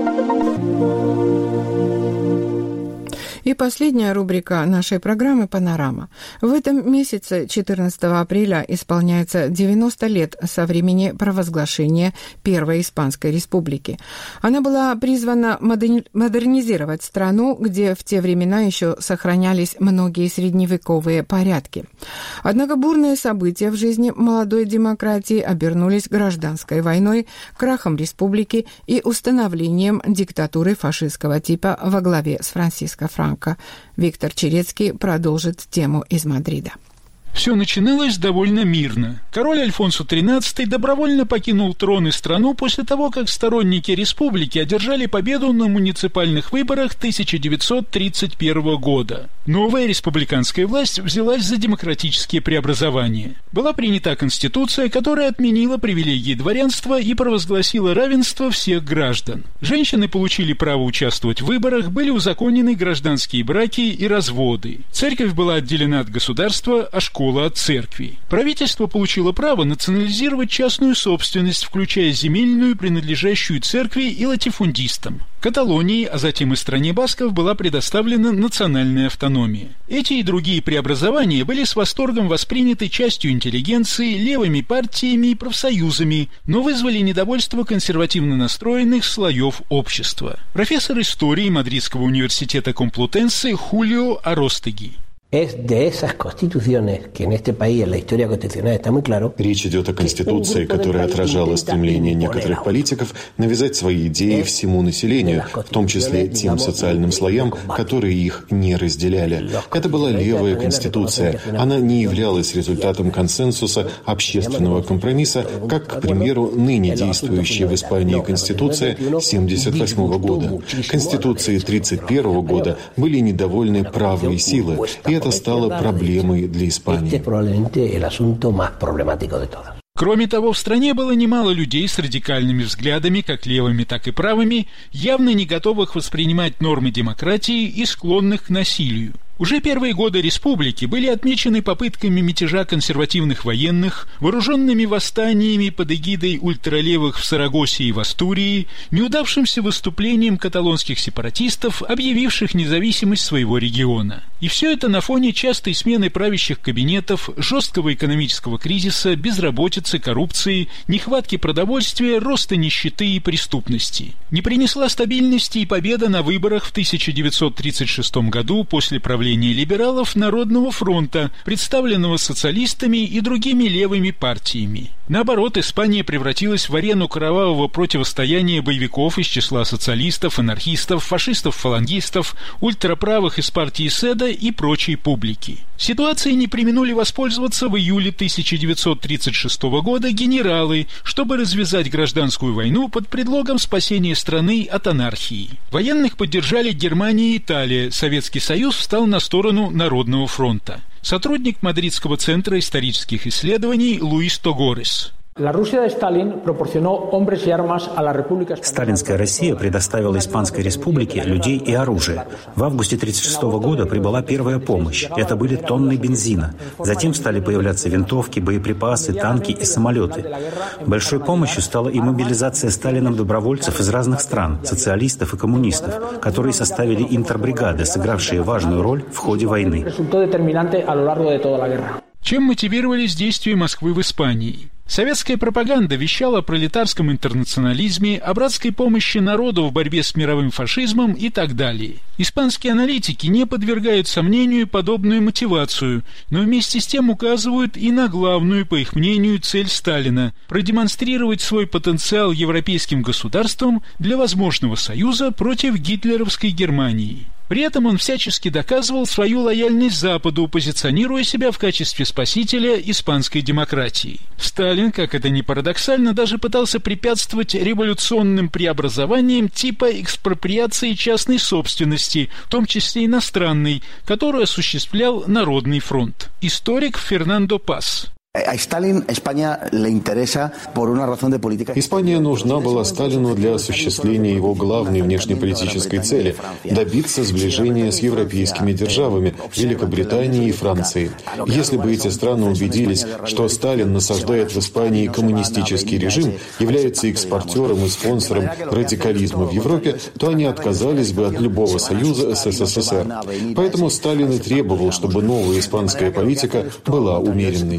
И последняя рубрика нашей программы «Панорама». В этом месяце, четырнадцатого апреля, исполняется девяносто лет со времени провозглашения Первой Испанской Республики. Она была призвана модернизировать страну, где в те времена еще сохранялись многие средневековые порядки. Однако бурные события в жизни молодой демократии обернулись гражданской войной, крахом республики и установлением диктатуры фашистского типа во главе с Франсиско Франко. Виктор Черецкий продолжит тему из Мадрида. Все начиналось довольно мирно. Король Альфонсо тринадцатый добровольно покинул трон и страну после того, как сторонники республики одержали победу на муниципальных выборах тысяча девятьсот тридцать первого года. Новая республиканская власть взялась за демократические преобразования. Была принята конституция, которая отменила привилегии дворянства и провозгласила равенство всех граждан. Женщины получили право участвовать в выборах, были узаконены гражданские браки и разводы. Церковь была отделена от государства, а школа от церкви. Правительство получило право национализировать частную собственность, включая земельную, принадлежащую церкви и латифундистам. Каталонии, а затем и стране басков была предоставлена национальная автономия. Эти и другие преобразования были с восторгом восприняты частью интеллигенции, левыми партиями и профсоюзами, но вызвали недовольство консервативно настроенных слоев общества. Профессор истории Мадридского университета Комплутенсе Хулио Аростеги. Речь идет о Конституции, которая отражала стремление некоторых политиков навязать свои идеи всему населению, в том числе тем социальным слоям, которые их не разделяли. Это была левая Конституция. Она не являлась результатом консенсуса общественного компромисса, как, к примеру, ныне действующая в Испании Конституция семьдесят восьмого года. Конституции тридцать первого года были недовольны правые силы, и это стало проблемой для Испании. Кроме того, в стране было немало людей с радикальными взглядами, как левыми, так и правыми, явно не готовых воспринимать нормы демократии и склонных к насилию. Уже первые годы республики были отмечены попытками мятежа консервативных военных, вооруженными восстаниями под эгидой ультралевых в Сарагосе и в Астурии, неудавшимся выступлением каталонских сепаратистов, объявивших независимость своего региона. И все это на фоне частой смены правящих кабинетов, жесткого экономического кризиса, безработицы, коррупции, нехватки продовольствия, роста нищеты и преступности. Не принесла стабильности и победа на выборах в тысяча девятьсот тридцать шестом году после правления либералов Народного фронта, представленного социалистами и другими левыми партиями. Наоборот, Испания превратилась в арену кровавого противостояния боевиков из числа социалистов, анархистов, фашистов-фалангистов, ультраправых из партии Седа и прочей публики. Ситуацией не преминули воспользоваться в июле тысяча девятьсот тридцать шестого года генералы, чтобы развязать гражданскую войну под предлогом спасения страны от анархии. Военных поддержали Германия и Италия, Советский Союз встал на сторону Народного фронта. Сотрудник Мадридского центра исторических исследований Луис Тогорес. Сталинская Россия предоставила Испанской Республике людей и оружие. В августе тысяча девятьсот тридцать шестого года прибыла первая помощь. Это были тонны бензина. Затем стали появляться винтовки, боеприпасы, танки и самолеты. Большой помощью стала и мобилизация Сталином добровольцев из разных стран, социалистов и коммунистов, которые составили интербригады, сыгравшие важную роль в ходе войны. Чем мотивировались действия Москвы в Испании? Советская пропаганда вещала о пролетарском интернационализме, о братской помощи народу в борьбе с мировым фашизмом и так далее. Испанские аналитики не подвергают сомнению подобную мотивацию, но вместе с тем указывают и на главную, по их мнению, цель Сталина – продемонстрировать свой потенциал европейским государствам для возможного союза против гитлеровской Германии. При этом он всячески доказывал свою лояльность Западу, позиционируя себя в качестве спасителя испанской демократии. Сталин, как это ни парадоксально, даже пытался препятствовать революционным преобразованиям типа экспроприации частной собственности, в том числе иностранной, которую осуществлял Народный фронт. Историк Фернандо Пас. Испания нужна была Сталину для осуществления его главной внешнеполитической цели – добиться сближения с европейскими державами Великобританией и Францией. Если бы эти страны убедились, что Сталин насаждает в Испании коммунистический режим, является экспортером и спонсором радикализма в Европе, то они отказались бы от любого союза с СССР. Поэтому Сталин и требовал, чтобы новая испанская политика была умеренной.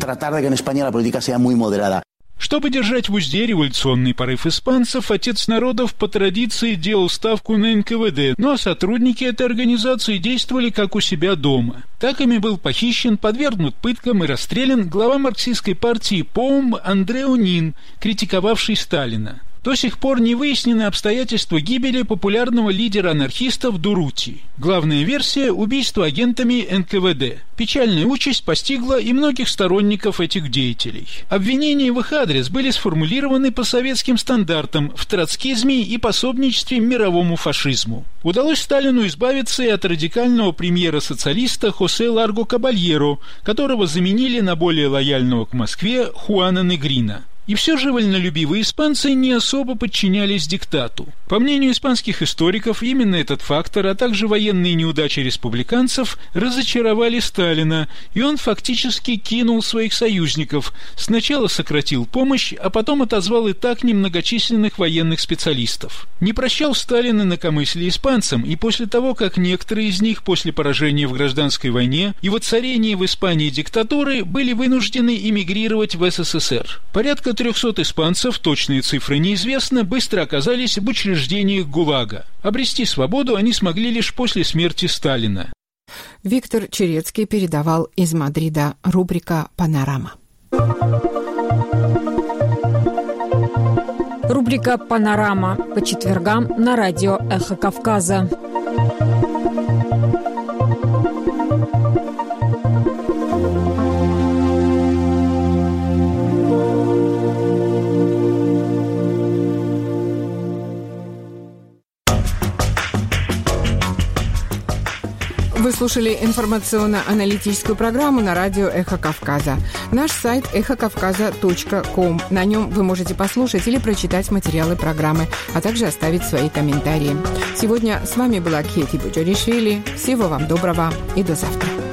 Чтобы держать в узде революционный порыв испанцев, отец народов по традиции делал ставку на эн ка вэ дэ, но сотрудники этой организации действовали как у себя дома. Так ими был похищен, подвергнут пыткам и расстрелян глава марксистской партии ПОУМ Андрео Нин, критиковавший Сталина. До сих пор не выяснены обстоятельства гибели популярного лидера анархистов Дурути. Главная версия – убийство агентами эн ка вэ дэ. Печальная участь постигла и многих сторонников этих деятелей. Обвинения в их адрес были сформулированы по советским стандартам в троцкизме и пособничестве мировому фашизму. Удалось Сталину избавиться и от радикального премьера-социалиста Хосе Ларго Кабальеро, которого заменили на более лояльного к Москве Хуана Негрина. И все же вольнолюбивые испанцы не особо подчинялись диктату. По мнению испанских историков, именно этот фактор, а также военные неудачи республиканцев разочаровали Сталина, и он фактически кинул своих союзников, сначала сократил помощь, а потом отозвал и так немногочисленных военных специалистов. Не прощал Сталин инакомыслие испанцам, и после того, как некоторые из них после поражения в гражданской войне и воцарения в Испании диктатуры были вынуждены эмигрировать в эс эс эс эр. Порядка трехсот испанцев, точные цифры неизвестны, быстро оказались в учреждениях ГУЛАГа. Обрести свободу они смогли лишь после смерти Сталина. Виктор Черецкий передавал из Мадрида. Рубрика «Панорама». Рубрика «Панорама» по четвергам на радио «Эхо Кавказа». Вы слушали информационно-аналитическую программу на радио «Эхо Кавказа». Наш сайт эхо кавказа точка ком. На нем вы можете послушать или прочитать материалы программы, а также оставить свои комментарии. Сегодня с вами была Кети Буджаришвили. Всего вам доброго и до завтра.